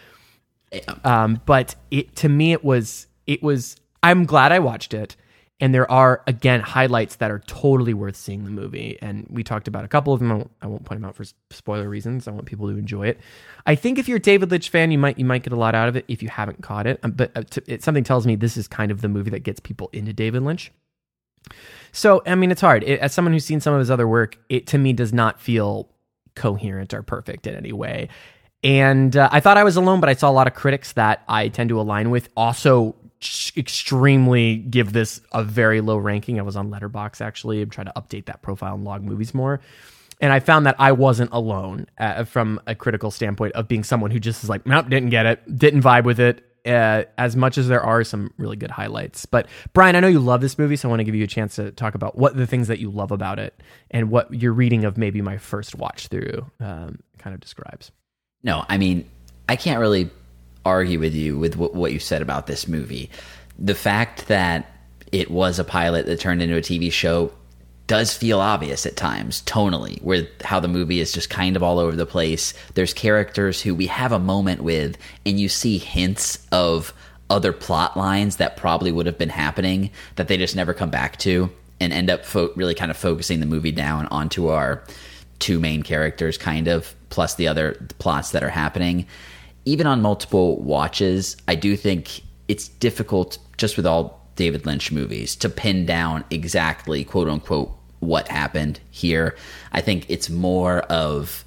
But to me, it was, I'm glad I watched it. And there are, again, highlights that are totally worth seeing the movie. And we talked about a couple of them. I won't point them out for spoiler reasons. I want people to enjoy it. I think if you're a David Lynch fan, you might get a lot out of it if you haven't caught it. But something tells me this is kind of the movie that gets people into David Lynch. So, I mean, it's hard. As someone who's seen some of his other work, it to me does not feel coherent or perfect in any way. And I thought I was alone, but I saw a lot of critics that I tend to align with also extremely give this a very low ranking. I was on Letterboxd, actually. I'm trying to update that profile and log movies more. And I found that I wasn't alone from a critical standpoint of being someone who just is like, nope, didn't get it, didn't vibe with it, as much as there are some really good highlights. But Brian, I know you love this movie, so I want to give you a chance to talk about what the things that you love about it and what your reading of maybe my first watch through kind of describes. No, I mean, I can't really argue with you with what you said about this movie. The fact that it was a pilot that turned into a TV show does feel obvious at times, tonally, where how the movie is just kind of all over the place. There's characters who we have a moment with, and you see hints of other plot lines that probably would have been happening that they just never come back to, and end up really kind of focusing the movie down onto our two main characters, kind of, plus the other plots that are happening. Even on multiple watches, I do think it's difficult, just with all David Lynch movies, to pin down exactly, quote unquote, what happened here. I think it's more of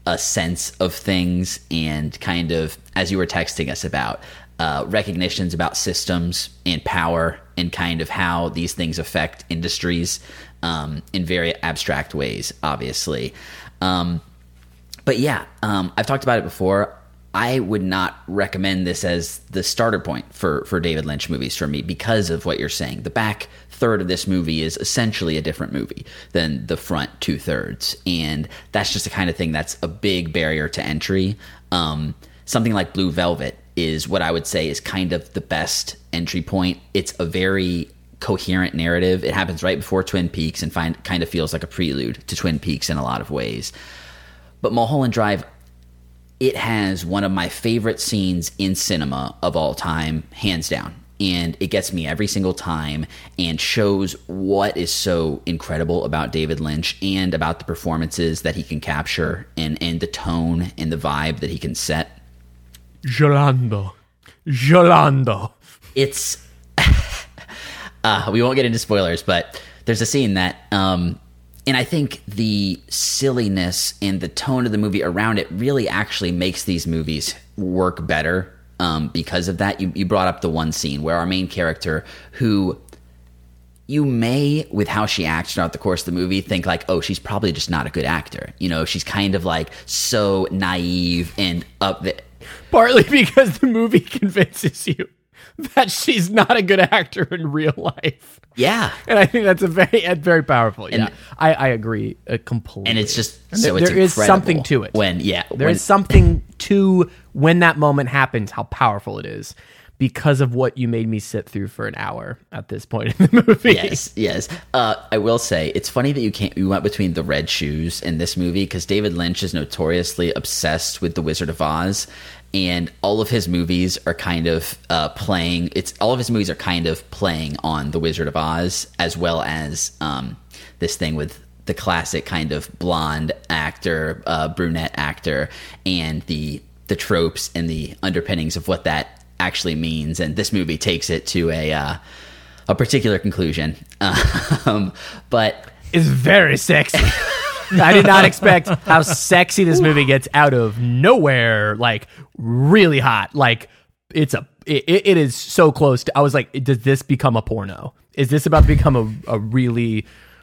a sense of things, and kind of, as you were texting us about, recognitions about systems and power and kind of how these things affect industries in very abstract ways, obviously. But yeah, I've talked about it before. I would not recommend this as the starter point for David Lynch movies for me because of what you're saying. The back third of this movie is essentially a different movie than the front 2/3. And that's just the kind of thing that's a big barrier to entry. Something like Blue Velvet is what I would say is kind of the best entry point. It's a very coherent narrative. It happens right before Twin Peaks and kind of feels like a prelude to Twin Peaks in a lot of ways. But Mulholland Drive, it has one of my favorite scenes in cinema of all time, hands down. And it gets me every single time and shows what is so incredible about David Lynch and about the performances that he can capture and the tone and the vibe that he can set. Yolando. It's... we won't get into spoilers, but there's a scene that... and I think the silliness and the tone of the movie around it really actually makes these movies work better because of that. You brought up the one scene where our main character, who you may, with how she acts throughout the course of the movie, think like, oh, she's probably just not a good actor. You know, she's kind of like so naive and up there. Partly because the movie convinces you that she's not a good actor in real life. Yeah. And I think that's very powerful. Yeah, I agree completely. And it's just, and so it's there is something to it. There is something to when that moment happens, how powerful it is, because of what you made me sit through for an hour at this point in the movie. Yes. I will say, it's funny that you went between The Red Shoes and this movie, because David Lynch is notoriously obsessed with The Wizard of Oz. And all of his movies are kind of playing on The Wizard of Oz, as well as this thing with the classic kind of blonde actor, brunette actor, and the tropes and the underpinnings of what that actually means. And this movie takes it to a particular conclusion. But it's very sexy. I did not expect how sexy this movie gets out of nowhere. Like, really hot. Like, it is so close to, I was like, does this become a porno? Is this about to become a really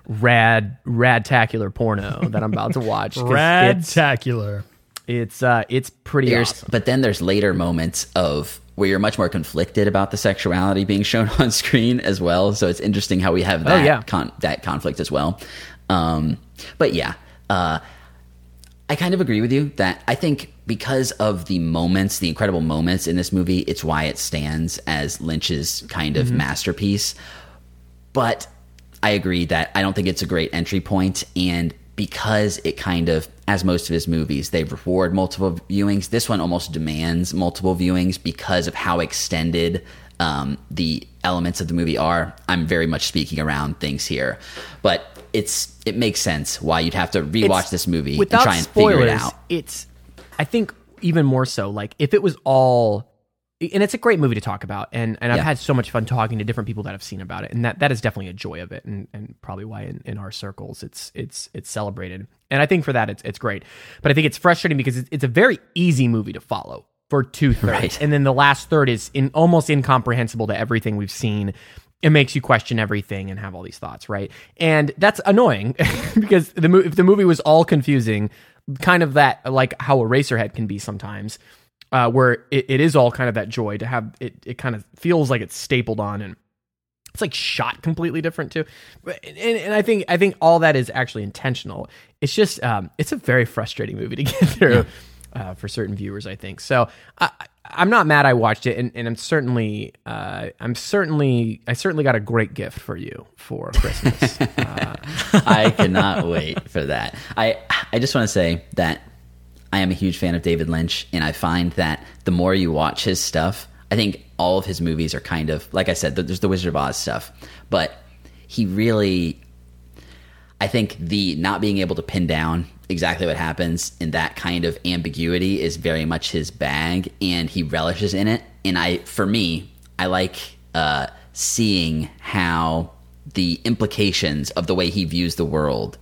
radtacular porno that I'm about to watch? Radtacular. It's pretty awesome. But then there's later moments of where you're much more conflicted about the sexuality being shown on screen as well. So it's interesting how we have that that conflict as well. But yeah, I kind of agree with you that I think because of the incredible moments in this movie, it's why it stands as Lynch's kind of masterpiece. But I agree that I don't think it's a great entry point, and because it kind of, as most of his movies, they reward multiple viewings, this one almost demands multiple viewings because of how extended the elements of the movie are. I'm very much speaking around things here, but it makes sense why you'd have to rewatch this movie and try and figure it out. I think even more so, like, if it was all, and it's a great movie to talk about, and I've had so much fun talking to different people that have seen about it, and that is definitely a joy of it, and probably why in our circles it's celebrated, and I think for that it's great. But I think it's frustrating because it's a very easy movie to follow for 2/3, right. And then the last third is almost incomprehensible to everything we've seen. It makes you question everything and have all these thoughts, right? And that's annoying because if the movie was all confusing, kind of that, like how Eraserhead can be sometimes, where it is all kind of that joy to have it kind of feels like it's stapled on, and it's like shot completely different too. And I think all that is actually intentional. It's just it's a very frustrating movie to get through for certain viewers, I think. So I'm not mad I watched it, and I certainly got a great gift for you for Christmas. I cannot wait for that. I just want to say that I am a huge fan of David Lynch, and I find that the more you watch his stuff, I think all of his movies are kind of, like I said, there's the Wizard of Oz stuff, but he really, I think the not being able to pin down exactly what happens in that kind of ambiguity is very much his bag, and he relishes in it. And I like seeing how the implications of the way he views the world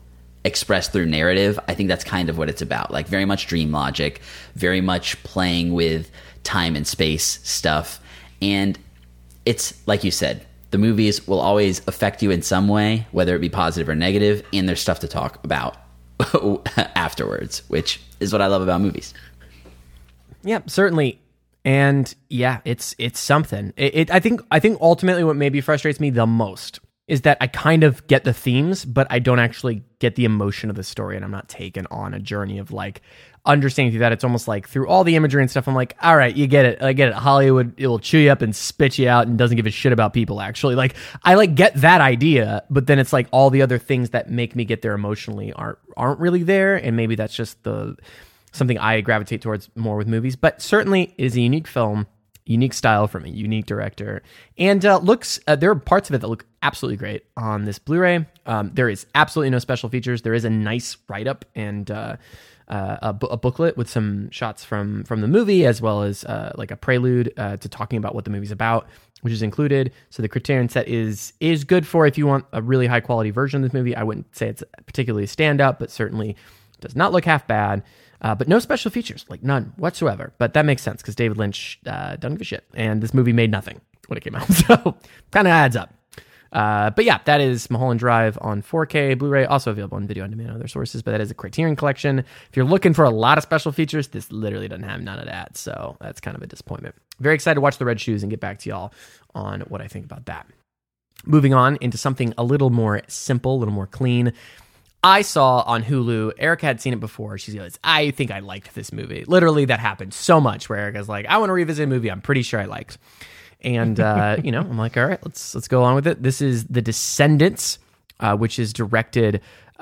expressed through narrative. I think that's kind of what it's about. Like very much dream logic, very much playing with time and space stuff. And it's like you said, the movies will always affect you in some way, whether it be positive or negative, and there's stuff to talk about afterwards, which is what I love about movies. Yeah, certainly. And yeah, it's something. I think ultimately what maybe frustrates me the most is that I kind of get the themes, but I don't actually get the emotion of the story, and I'm not taken on a journey of like understanding through that. It's almost like through all the imagery and stuff, I'm like, all right, you get it. I get it. Hollywood, it will chew you up and spit you out and doesn't give a shit about people, actually. Like, I like get that idea, but then it's like all the other things that make me get there emotionally aren't really there, and maybe that's just something I gravitate towards more with movies. But certainly it is a unique film, unique style from a unique director, and there are parts of it that look absolutely great on this Blu-ray. There is absolutely no special features. There is a nice write-up and a booklet with some shots from the movie, as well as like a prelude to talking about what the movie's about, which is included. So the Criterion set is good for if you want a really high quality version of this movie. I wouldn't say it's particularly a standout, but certainly does not look half bad. But no special features, like none whatsoever. But that makes sense because David Lynch doesn't give a shit, and this movie made nothing when it came out, so kind of adds up. But yeah, that is Mulholland Drive on 4K Blu-ray, also available on video on demand and other sources. But that is a Criterion Collection. If you're looking for a lot of special features, this literally doesn't have none of that, so that's kind of a disappointment. Very excited to watch The Red Shoes and get back to y'all on what I think about that. Moving on into something a little more simple, a little more clean. I saw on Hulu, Erica had seen it before. She goes, I think I liked this movie. Literally, that happened so much where Erica's like, I want to revisit a movie I'm pretty sure I liked. And, I'm like, all right, let's go on with it. This is The Descendants, which is directed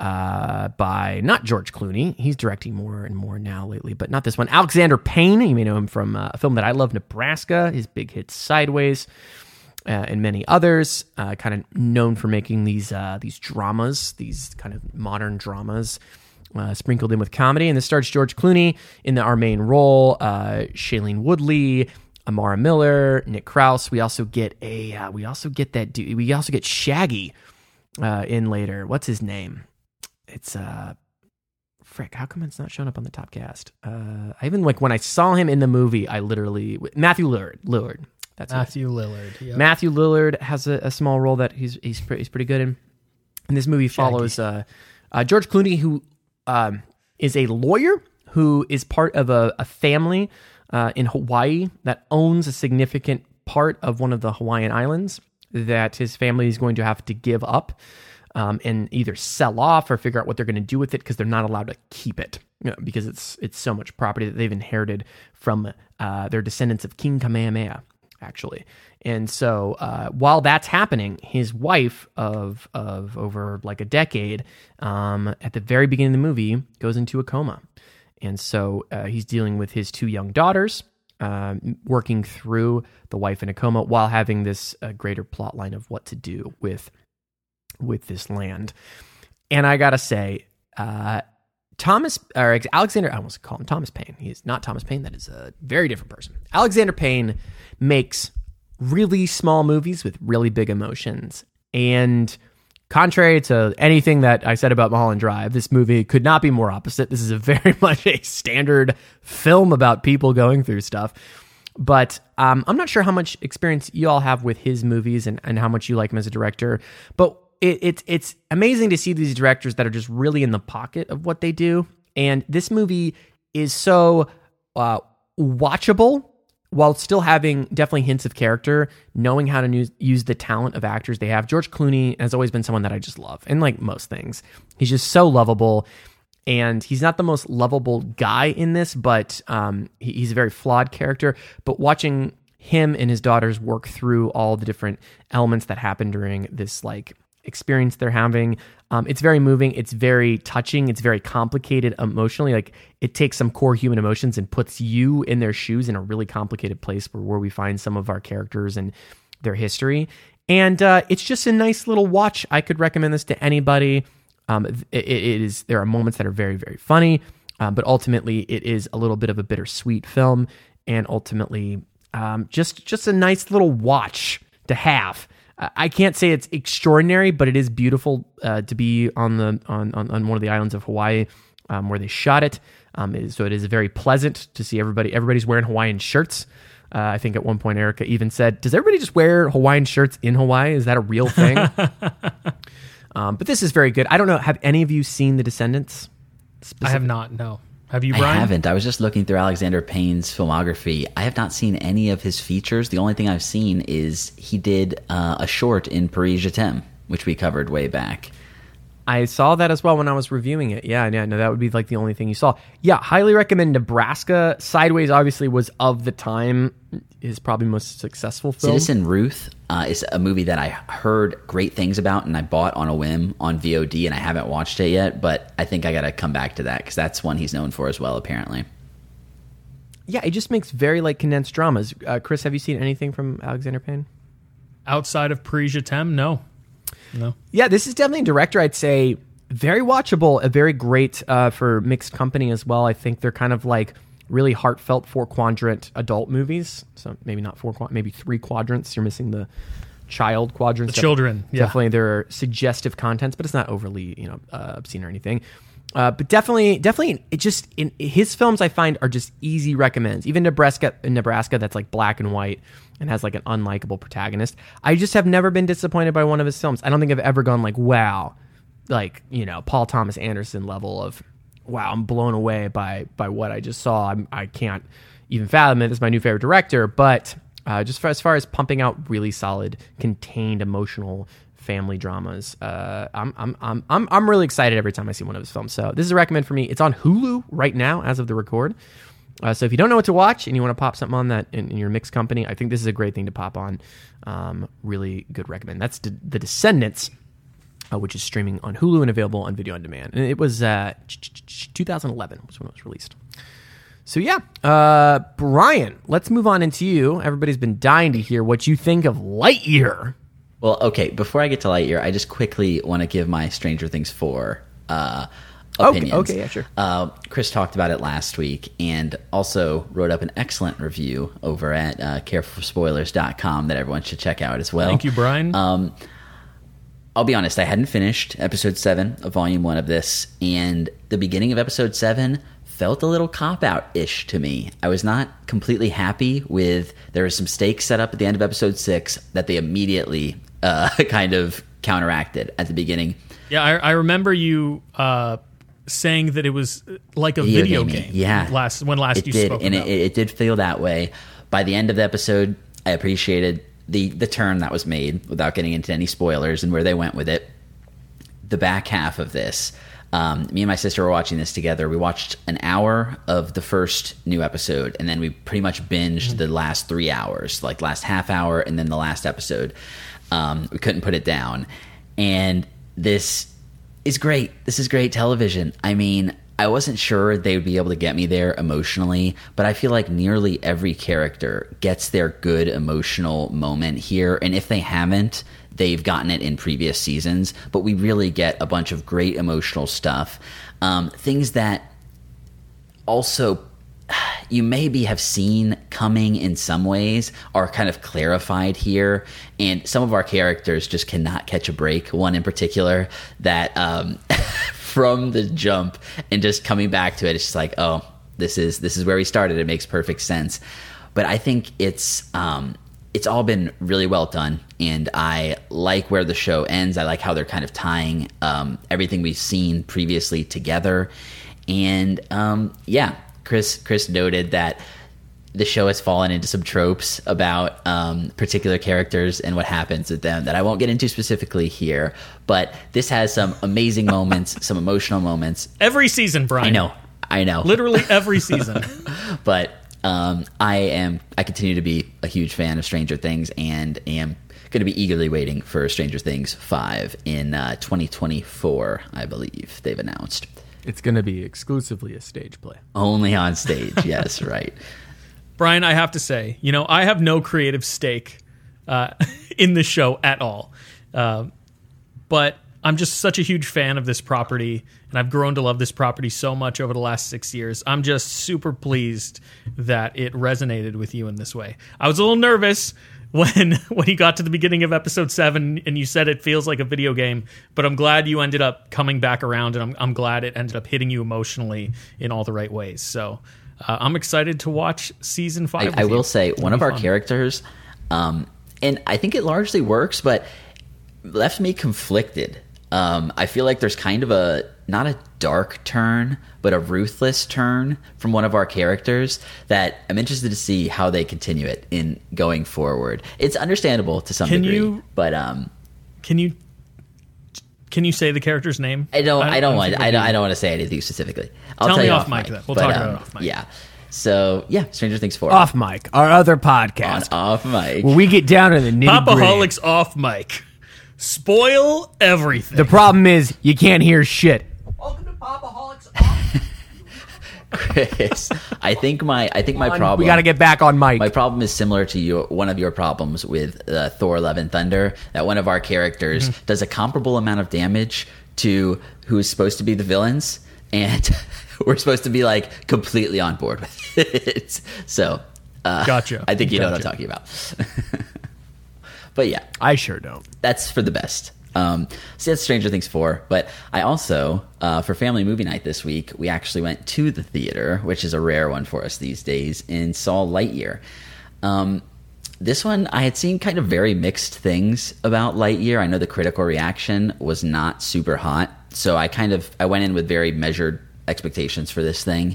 by not George Clooney. He's directing more and more now lately, but not this one. Alexander Payne, you may know him from a film that I love, Nebraska, his big hit Sideways. And many others, kind of known for making these dramas, these kind of modern dramas, sprinkled in with comedy. And this stars George Clooney in our main role, Shailene Woodley, Amara Miller, Nick Krause. We also get that dude. We also get Shaggy in later. What's his name? It's frick. How come it's not showing up on the top cast? I even like when I saw him in the movie, I literally Matthew Lillard. That's Matthew Lillard. Yep. Matthew Lillard has a small role that he's pretty good in. And this movie follows George Clooney, who is a lawyer who is part of a family in Hawaii that owns a significant part of one of the Hawaiian islands that his family is going to have to give up and either sell off or figure out what they're going to do with it because they're not allowed to keep it. Because it's so much property that they've inherited from their descendants of King Kamehameha, actually. And so while that's happening, his wife of over like a decade, at the very beginning of the movie, goes into a coma. And so he's dealing with his two young daughters, working through the wife in a coma while having this greater plot line of what to do with this land. And I gotta say, Alexander, I almost call him Thomas Paine. He's not Thomas Paine. That is a very different person. Alexander Payne makes really small movies with really big emotions. And contrary to anything that I said about Mulholland Drive, this movie could not be more opposite. This is a very much a standard film about people going through stuff. But I'm not sure how much experience you all have with his movies and how much you like him as a director. But it's amazing to see these directors that are just really in the pocket of what they do. And this movie is so watchable while still having definitely hints of character, knowing how to use the talent of actors they have. George Clooney has always been someone that I just love. And like most things, he's just so lovable. And he's not the most lovable guy in this, but he's a very flawed character. But watching him and his daughters work through all the different elements that happen during this like experience they're having, it's very moving. It's very touching. It's very complicated emotionally. Like it takes some core human emotions and puts you in their shoes in a really complicated place where we find some of our characters and their history. And it's just a nice little watch. I could recommend this to anybody. There are moments that are very, very funny, but ultimately it is a little bit of a bittersweet film, and ultimately just a nice little watch to have. I can't say it's extraordinary, but it is beautiful to be on one of the islands of Hawaii where they shot it. So it is very pleasant to see everybody. Everybody's wearing Hawaiian shirts. I think at one point Erica even said, "Does everybody just wear Hawaiian shirts in Hawaii? Is that a real thing?" But this is very good. I don't know. Have any of you seen The Descendants? I have not. No. Have you, Brian? I haven't. I was just looking through Alexander Payne's filmography. I have not seen any of his features. The only thing I've seen is he did a short in Paris Je T'aime, which we covered way back. I saw that as well when I was reviewing it. Yeah, no, that would be like the only thing you saw. Yeah, highly recommend Nebraska. Sideways obviously was of the time his probably most successful film. Citizen Ruth is a movie that I heard great things about and I bought on a whim on VOD, and I haven't watched it yet, but I think I got to come back to that because that's one he's known for as well, apparently. Yeah, it just makes very like condensed dramas. Chris, have you seen anything from Alexander Payne? Outside of Paris Je T'aime, no. Yeah, this is definitely a director I'd say very watchable, a very great for mixed company as well. I think they're kind of like really heartfelt 4-quadrant adult movies. So maybe not maybe 3 quadrants. You're missing the child quadrants. The children, yeah. Definitely there are suggestive contents, but it's not overly obscene or anything. But definitely, it just in his films I find are just easy recommends. Even Nebraska, that's like black and white and has like an unlikable protagonist. I just have never been disappointed by one of his films. I don't think I've ever gone like, wow, like, Paul Thomas Anderson level of, wow, I'm blown away by what I just saw. I can't even fathom it. This is my new favorite director. But just as far as pumping out really solid, contained, emotional family dramas, I'm really excited every time I see one of his films. So this is a recommend for me. It's on Hulu right now as of the record. So if you don't know what to watch and you want to pop something on that in your mixed company, I think this is a great thing to pop on. Really good recommend. That's The Descendants, which is streaming on Hulu and available on video on demand. And it was 2011 was when it was released. So yeah, Brian, let's move on into you. Everybody's been dying to hear what you think of Lightyear. Well, okay, before I get to Lightyear, I just quickly want to give my Stranger Things 4 opinions. Okay, yeah, sure. Chris talked about it last week and also wrote up an excellent review over at careforspoilers.com that everyone should check out as well. Thank you, Brian. I'll be honest, I hadn't finished episode 7 of volume 1 of this, and the beginning of episode 7 felt a little cop-out-ish to me. I was not completely happy with, there were some stakes set up at the end of episode 6 that they immediately kind of counteracted at the beginning. Yeah, I remember you saying that it was like a video game. Yeah. When last you spoke and about it did feel that way. By the end of the episode, I appreciated the turn that was made without getting into any spoilers and where they went with it. The back half of this, me and my sister were watching this together. We watched an hour of the first new episode, and then we pretty much binged the last 3 hours, like last half hour and then the last episode. We couldn't put it down. And this is great. This is great television. I mean, I wasn't sure they would be able to get me there emotionally, but I feel like nearly every character gets their good emotional moment here. And if they haven't, they've gotten it in previous seasons. But we really get a bunch of great emotional stuff. Things that also you maybe have seen coming in some ways are kind of clarified here, and some of our characters just cannot catch a break. One in particular that from the jump and just coming back to it, it's just like, oh, this is where we started. It makes perfect sense. But I think it's all been really well done, and I like where the show ends. I like how they're kind of tying everything we've seen previously together, and yeah. Chris noted that the show has fallen into some tropes about particular characters and what happens with them that I won't get into specifically here, but this has some amazing moments, some emotional moments. Every season, Brian. I know. Literally every season. But I continue to be a huge fan of Stranger Things and am going to be eagerly waiting for Stranger Things 5 in 2024, I believe they've announced. It's going to be exclusively a stage play. Only on stage, yes, right. Brian, I have to say, I have no creative stake in the show at all. But I'm just such a huge fan of this property, and I've grown to love this property so much over the last 6 years. I'm just super pleased that it resonated with you in this way. I was a little nervous when you got to the beginning of episode 7 and you said it feels like a video game, but I'm glad you ended up coming back around, and I'm glad it ended up hitting you emotionally in all the right ways. So I'm excited to watch season 5. I will say one of our characters, and I think it largely works, but left me conflicted. I feel like there's kind of not a dark turn, but a ruthless turn from one of our characters that I'm interested to see how they continue it in going forward. It's understandable to some degree, but can you say the character's name? I don't want to say anything specifically. I'll tell tell me you off mic then. We'll talk about it off mic. Yeah. So yeah, Stranger Things 4 Off mic, our other podcast. off mic. When we get down to the nitty gritty. Popaholics off mic. Spoil everything. The problem is you can't hear shit. Welcome to Popaholics. Chris, I think my problem. We got to get back on mic. My problem is similar to one of your problems with Thor: Love and Thunder. That one of our characters does a comparable amount of damage to who is supposed to be the villains, and we're supposed to be like completely on board with it. So, Gotcha. I think you know what I'm talking about. But yeah, I sure don't. that's for the best. So that's Stranger Things 4. But I also, for family movie night this week, we actually went to the theater, which is a rare one for us these days, and saw Lightyear. This one, I had seen kind of very mixed things about Lightyear. I know the critical reaction was not super hot, so I went in with very measured expectations for this thing.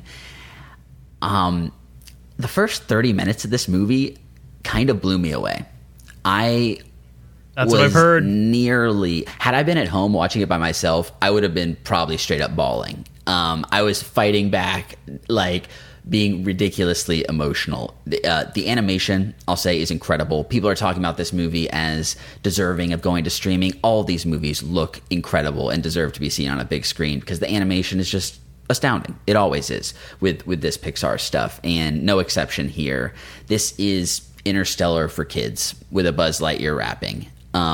The first 30 minutes of this movie kind of blew me away. That's what I've heard. Had I been at home watching it by myself, I would have been probably straight up bawling. I was fighting back, like being ridiculously emotional. The animation, I'll say, is incredible. People are talking about this movie as deserving of going to streaming. All of these movies look incredible and deserve to be seen on a big screen because the animation is just astounding. It always is with this Pixar stuff, and no exception here. This is Interstellar for kids with a Buzz Lightyear rapping.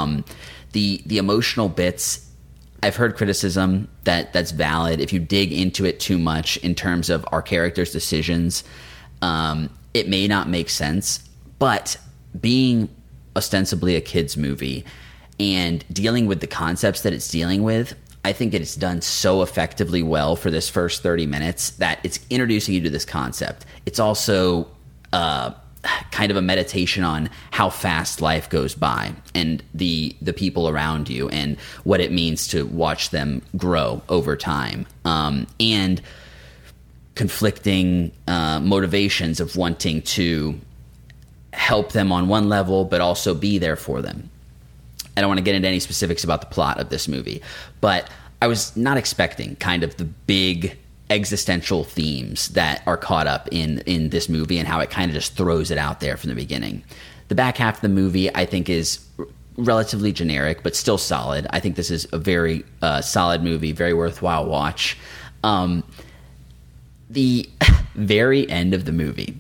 The emotional bits, I've heard criticism that's valid. If you dig into it too much in terms of our characters' decisions, it may not make sense. But being ostensibly a kids movie and dealing with the concepts that it's dealing with, I think it's done so effectively well for this first 30 minutes that it's introducing you to this concept. It's also kind of a meditation on how fast life goes by and the people around you and what it means to watch them grow over time, and conflicting motivations of wanting to help them on one level but also be there for them. I don't want to get into any specifics about the plot of this movie, but I was not expecting kind of the big existential themes that are caught up in this movie and how it kind of just throws it out there from the beginning. The back half of the movie, I think, is relatively generic, but still solid. I think this is a very solid movie, very worthwhile watch. The very end of the movie,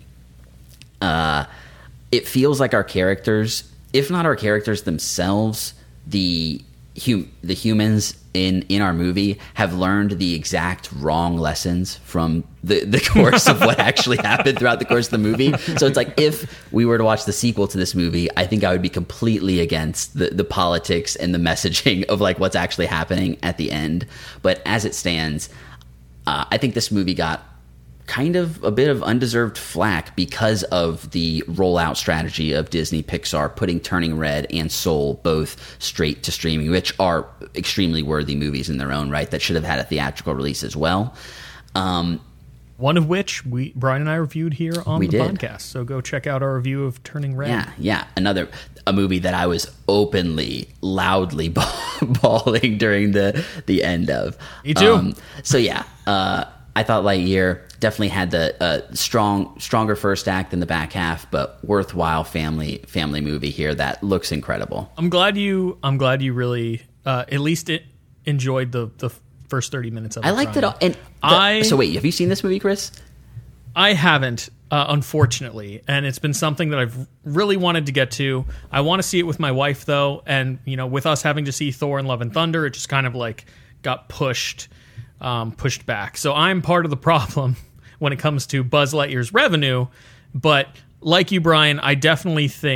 it feels like our characters, if not our characters themselves, the humans in our movie have learned the exact wrong lessons from the course of what actually happened throughout the course of the movie. So it's like, if we were to watch the sequel to this movie, I think I would be completely against the politics and the messaging of like what's actually happening at the end. But as it stands, I think this movie got kind of a bit of undeserved flack because of the rollout strategy of Disney Pixar putting Turning Red and Soul both straight to streaming, which are extremely worthy movies in their own right that should have had a theatrical release as well. One of which Brian and I reviewed here on the podcast. So go check out our review of Turning Red. Yeah. A movie that I was openly, loudly bawling during the end of. Me too. I thought Lightyear definitely had the stronger first act in the back half, but worthwhile family movie here that looks incredible. I'm glad you really at least enjoyed the first 30 minutes of it. I liked it all. And so wait, have you seen this movie, Chris? I haven't, unfortunately, and it's been something that I've really wanted to get to. I want to see it with my wife, though, and with us having to see Thor and Love and Thunder, it just kind of like got pushed back. So I'm part of the problem when it comes to Buzz Lightyear's revenue. But like you, Brian, I definitely think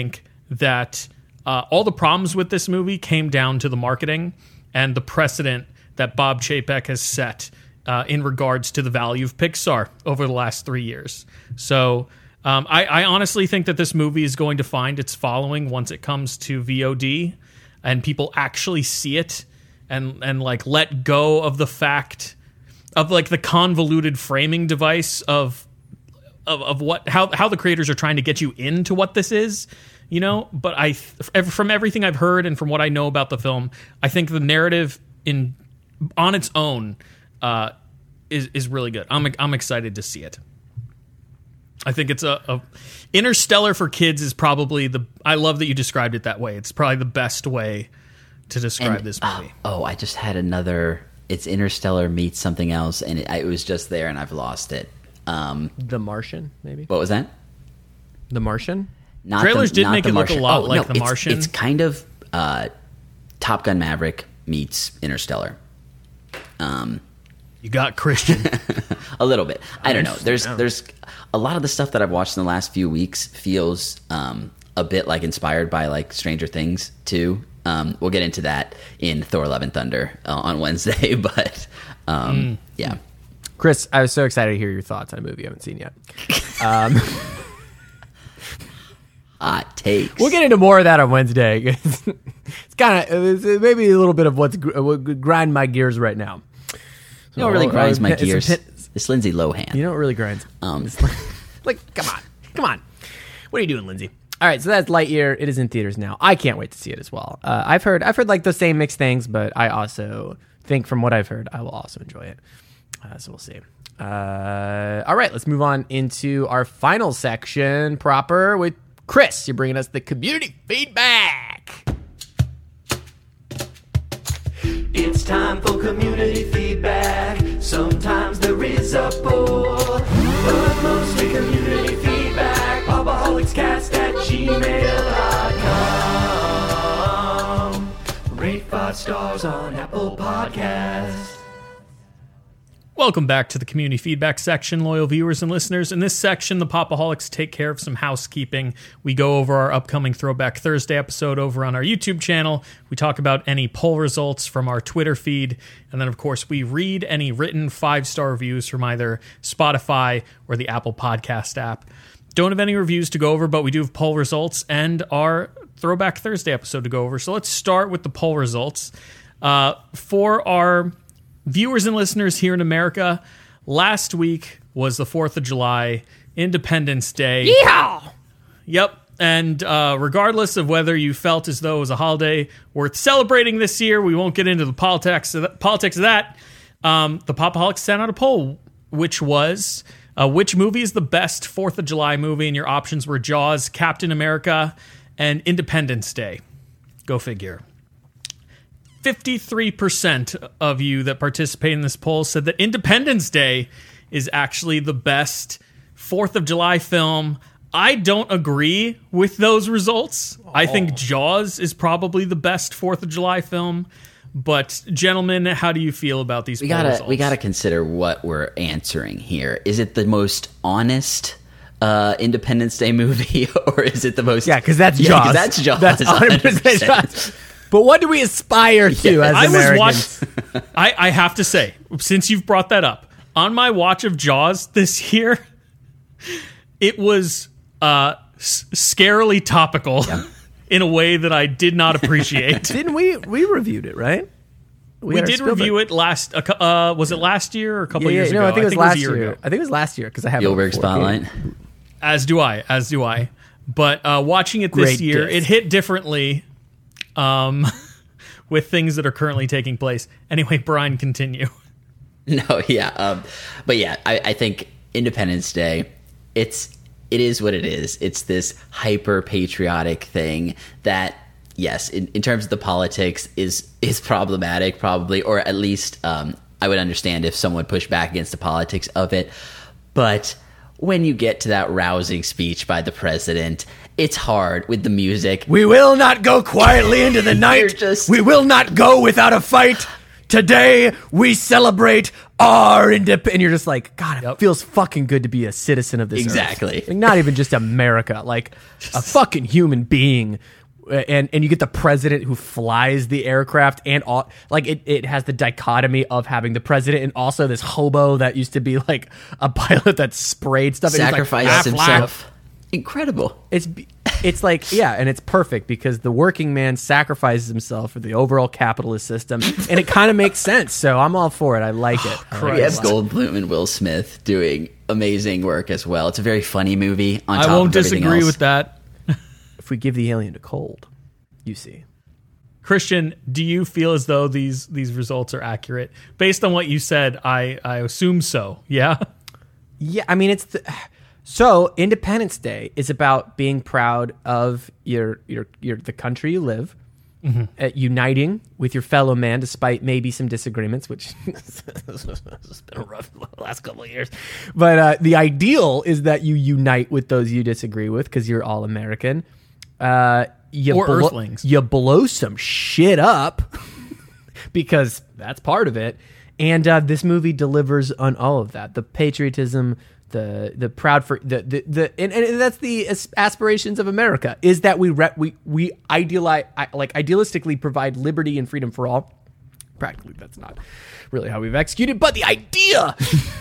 that all the problems with this movie came down to the marketing and the precedent that Bob Chapek has set in regards to the value of Pixar over the last 3 years. So I honestly think that this movie is going to find its following once it comes to VOD and people actually see it and like let go of the fact of like the convoluted framing device of what how the creators are trying to get you into what this is, you know. But from everything I've heard and from what I know about the film, I think the narrative on its own is really good. I'm excited to see it. I think it's a Interstellar for kids is probably I love that you described it that way. It's probably the best way to describe this movie. I just had another. It's Interstellar meets something else, and it was just there, and I've lost it. The Martian, maybe. What was that? The Martian. Trailers did make it look a lot like The Martian. It's kind of Top Gun Maverick meets Interstellar. You got Christian. A little bit. I don't know. There's a lot of the stuff that I've watched in the last few weeks feels a bit like inspired by like Stranger Things too. We'll get into that in Thor: Love and Thunder on Wednesday, but yeah. Chris, I was so excited to hear your thoughts on a movie I haven't seen yet. Hot takes. We'll get into more of that on Wednesday. It's kind of maybe a little bit of what grind my gears right now. You know what really grinds my gears? It's Lindsay Lohan. You know what really grinds? Like, come on. What are you doing, Lindsay? All right, so that's Lightyear. It is in theaters now. I can't wait to see it as well. I've heard like the same mixed things, but I also think from what I've heard, I will also enjoy it. So we'll see. All right, let's move on into our final section proper with Chris. You're bringing us the community feedback. It's time for community feedback. Sometimes there is a bore, but mostly community feedback. PapaHolicsCast@gmail.com. Rate 5 stars on Apple Podcasts. Welcome back to the community feedback section, loyal viewers and listeners. In this section, the Popaholics take care of some housekeeping. We go over our upcoming Throwback Thursday episode over on our YouTube channel. We talk about any poll results from our Twitter feed. And then, of course, we read any written 5-star reviews from either Spotify or the Apple Podcast app. Don't have any reviews to go over, but we do have poll results and our Throwback Thursday episode to go over. So let's start with the poll results. For our viewers and listeners here in America, last week was the 4th of July, Independence Day. Yeehaw! Yep. And regardless of whether you felt as though it was a holiday worth celebrating this year, we won't get into the politics of that. The Popaholics sent out a poll, which was, which movie is the best 4th of July movie? And your options were Jaws, Captain America, and Independence Day. Go figure. 53% of you that participate in this poll said that Independence Day is actually the best 4th of July film. I don't agree with those results. I think Jaws is probably the best 4th of July film. But gentlemen, how do you feel about these poll results? We gotta consider what we're answering here. Is it the most honest Independence Day movie, or is it the most? Yeah, because that's Jaws. That's Jaws. That's 100% Jaws. But what do we aspire to as Americans? I have to say, since you've brought that up, on my watch of Jaws this year, it was scarily topical in a way that I did not appreciate. Didn't we? We reviewed it, right? We did review it last. Was it last year or a couple years ago? No, I think it was last year. I think it was last year because I have Spielberg Spotlight. As do I. But watching it this year, it hit differently. With things that are currently taking place. Anyway, Brian, continue. No, yeah. But yeah, I think Independence Day, it is what it is. It's this hyper-patriotic thing that, yes, in terms of the politics, is problematic, probably, or at least I would understand if someone pushed back against the politics of it. But when you get to that rousing speech by the president, it's hard with the music. We will not go quietly into the night. We will not go without a fight. today we celebrate our independence. And you're just like, God, it feels fucking good to be a citizen of this earth. Exactly. Like, not even just America, like a fucking human being. And you get the president who flies the aircraft, and all, like it has the dichotomy of having the president and also this hobo that used to be like a pilot that sprayed stuff. Sacrificed and he's like, himself. Incredible. It's like, yeah, and it's perfect because the working man sacrifices himself for the overall capitalist system, and it kind of makes sense. So I'm all for it. I like it. We have Goldblum and Will Smith doing amazing work as well. It's a very funny movie. On top I won't of everything disagree else. with that. If we give the alien a cold, you see. Christian, do you feel as though these results are accurate? Based on what you said, I assume so. Yeah? Yeah, I mean, so Independence Day is about being proud of the country you live, uniting with your fellow man despite maybe some disagreements, which has been a rough last couple of years. But the ideal is that you unite with those you disagree with because you're all American. Earthlings. You blow some shit up because that's part of it. And this movie delivers on all of that. The patriotism, the proud for the and that's the aspirations of America, is that we idealize, like idealistically provide liberty and freedom for all. Practically, that's not really how we've executed, but the idea,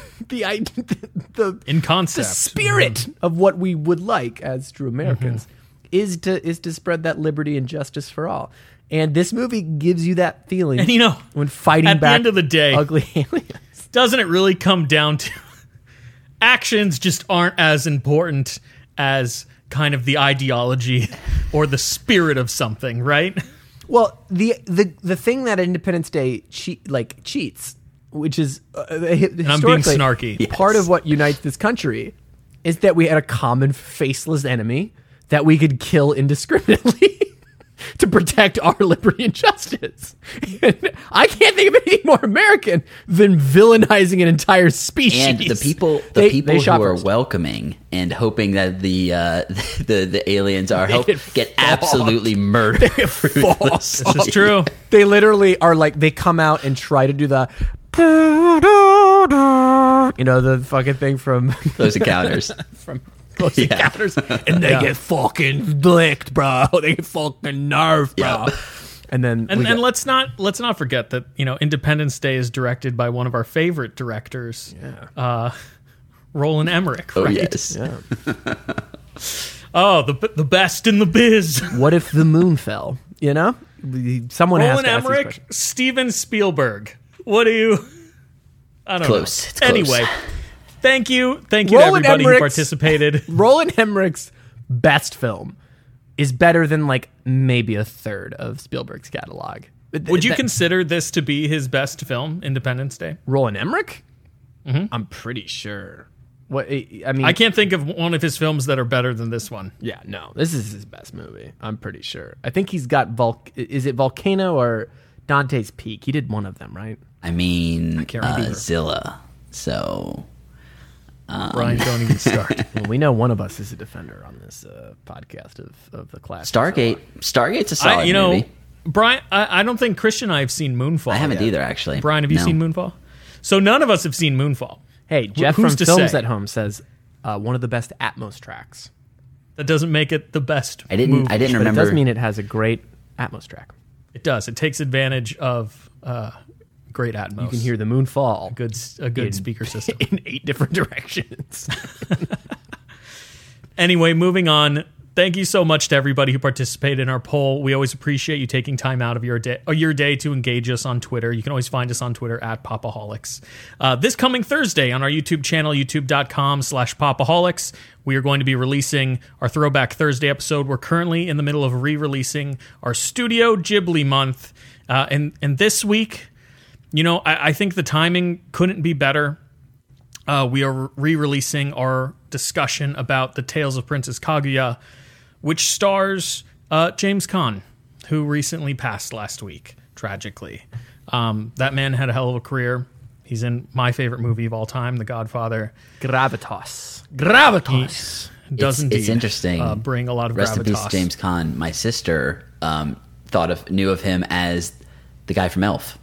the In concept. the spirit of what we would like as true Americans is to spread that liberty and justice for all. And this movie gives you that feeling. And when fighting at back the end of the day, ugly aliens. doesn't it really come down to actions just aren't as important as kind of the ideology or the spirit of something, right? Well, the thing that Independence Day cheats, which is And I'm being snarky. part of what unites this country, is that we had a common faceless enemy that we could kill indiscriminately to protect our liberty and justice. And I can't think of anything more American than villainizing an entire species. And the people They who shot are first. welcoming and hoping that the aliens are get fall. absolutely murdered. fall. ruthless. This is true. They literally are like, they come out and try to do the the fucking thing from Those encounters. from Close Encounters, and they get fucking licked, bro. They get fucking nerfed, bro. Yeah. And then And let's not forget that Independence Day is directed by one of our favorite directors, Roland Emmerich. Oh right? yes. yeah. Oh, the best in the biz. What if the moon fell? Someone has Roland to ask these Emmerich, questions. Steven Spielberg. What do you? I don't Close. know. It's close. Anyway, thank you to Roland everybody who Emmerich's- participated. Roland Emmerich's best film is better than like maybe a third of Spielberg's catalog. Would you consider this to be his best film, Independence Day? Roland Emmerich? I'm pretty sure. What I mean, I can't think of one of his films that are better than this one. Yeah, no, this is his best movie. I'm pretty sure. I think he's got Is it Volcano or Dante's Peak? He did one of them, right? I mean, can't remember. Zilla. So Brian, don't even start. Well, we know one of us is a defender on this podcast of the class. Stargate. Stargate's a solid movie. Brian, I don't think Christian and I have seen Moonfall. I haven't yet. either, actually. Brian, have you No. seen Moonfall? So none of us have seen Moonfall. Hey, Jeff Who's from to Films say? at Home says one of the best Atmos tracks. That doesn't make it the best. I didn't movie. But remember. it does mean it has a great Atmos track. It does. It takes advantage of great Atmos. You can hear the moon fall a good speaker system. in 8 different directions. Anyway, moving on. Thank you so much to everybody who participated in our poll. We always appreciate you taking time out of your day to engage us on Twitter. You can always find us on Twitter at Popaholics. This coming Thursday on our YouTube channel, youtube.com/Popaholics, we are going to be releasing our Throwback Thursday episode. We're currently in the middle of re-releasing our Studio Ghibli month. And this week, I think the timing couldn't be better. We are re-releasing our discussion about the Tales of Princess Kaguya, which stars James Caan, who recently passed last week, tragically. That man had a hell of a career. He's in my favorite movie of all time, The Godfather. Gravitas. Does indeed It's interesting. bring a lot of Rest in gravitas. peace, James Caan. My sister knew of him as the guy from Elf.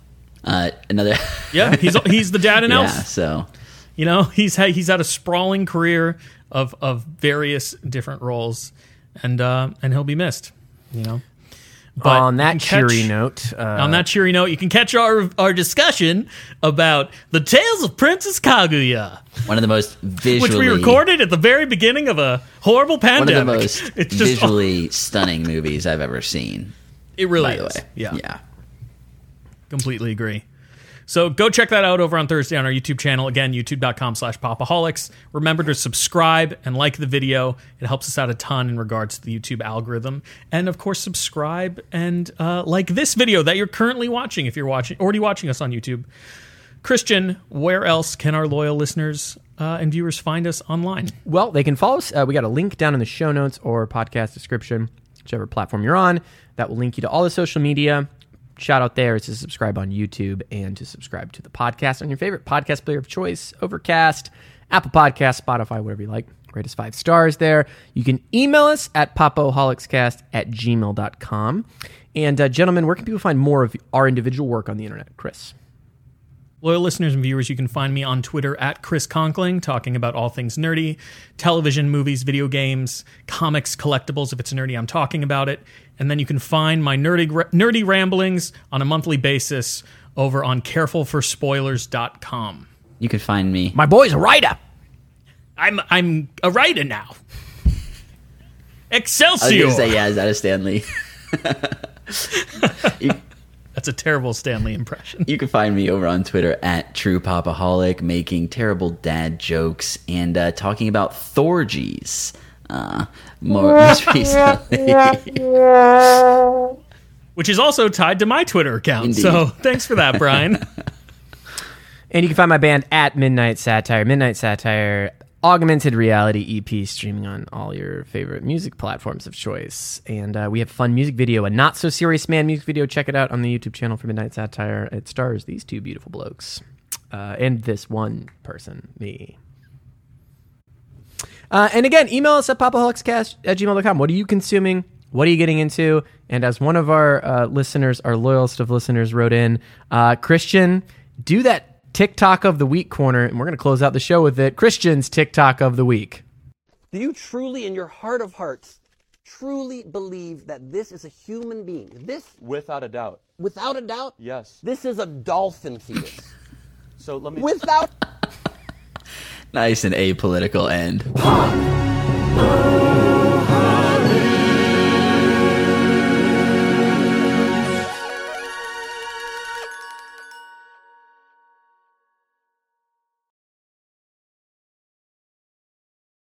Another. Yeah, he's the dad in Yeah, Elf. so You know, he's had a sprawling career of various different roles, and he'll be missed. You know. But On that you can cheery catch- note, on that cheery note, you can catch our discussion about the Tales of Princess Kaguya, one of the most visually, which we recorded at the very beginning of a horrible one of pandemic. the most It's just visually stunning movies I've ever seen. it really By the is. way, Yeah, completely agree. So go check that out over on Thursday on our YouTube channel. Again, youtube.com/popaholics. Remember to subscribe and like the video. It helps us out a ton in regards to the YouTube algorithm. And of course, subscribe and like this video that you're currently watching if you're already watching us on YouTube. Christian, where else can our loyal listeners and viewers find us online? well, they can follow us. We got a link down in the show notes or podcast description, whichever platform you're on. That will link you to all the social media. Shout out there is to subscribe on YouTube and to subscribe to the podcast on your favorite podcast player of choice, Overcast, Apple Podcasts, Spotify, whatever you like. Rate us 5 stars there. You can email us at popoholicscast@gmail.com. And gentlemen, where can people find more of our individual work on the internet? Chris. Loyal listeners and viewers, you can find me on Twitter at Chris Conkling, talking about all things nerdy, television, movies, video games, comics, collectibles. If it's nerdy, I'm talking about it. And then you can find my nerdy ramblings on a monthly basis over on carefulforspoilers.com. You can find me. My boy's a writer. I'm a writer now. I was Excelsior! going to say, yeah, is that a Stanley? That's a terrible Stanley impression. You can find me over on Twitter at TruePopaholic, making terrible dad jokes and talking about Thorgies. Most recently. Which is also tied to my Twitter account. Indeed. So thanks for that, Brian. And you can find my band at Midnight Satire. Midnight Satire, augmented reality EP streaming on all your favorite music platforms of choice. And we have a fun music video, a Not So Serious Man music video. Check it out on the YouTube channel for Midnight Satire. It stars these 2 beautiful blokes and this one person, me. And again, email us at popaholicscast@gmail.com. What are you consuming? What are you getting into? And as one of our listeners, our loyalist of listeners, wrote in, Christian, do that TikTok of the Week corner, and we're going to close out the show with it. Christian's TikTok of the Week. Do you truly, in your heart of hearts, truly believe that this is a human being? This, Without a doubt. without a doubt, Yes. this is a dolphin fetus. So let me. Without Nice and apolitical end. Popaholics.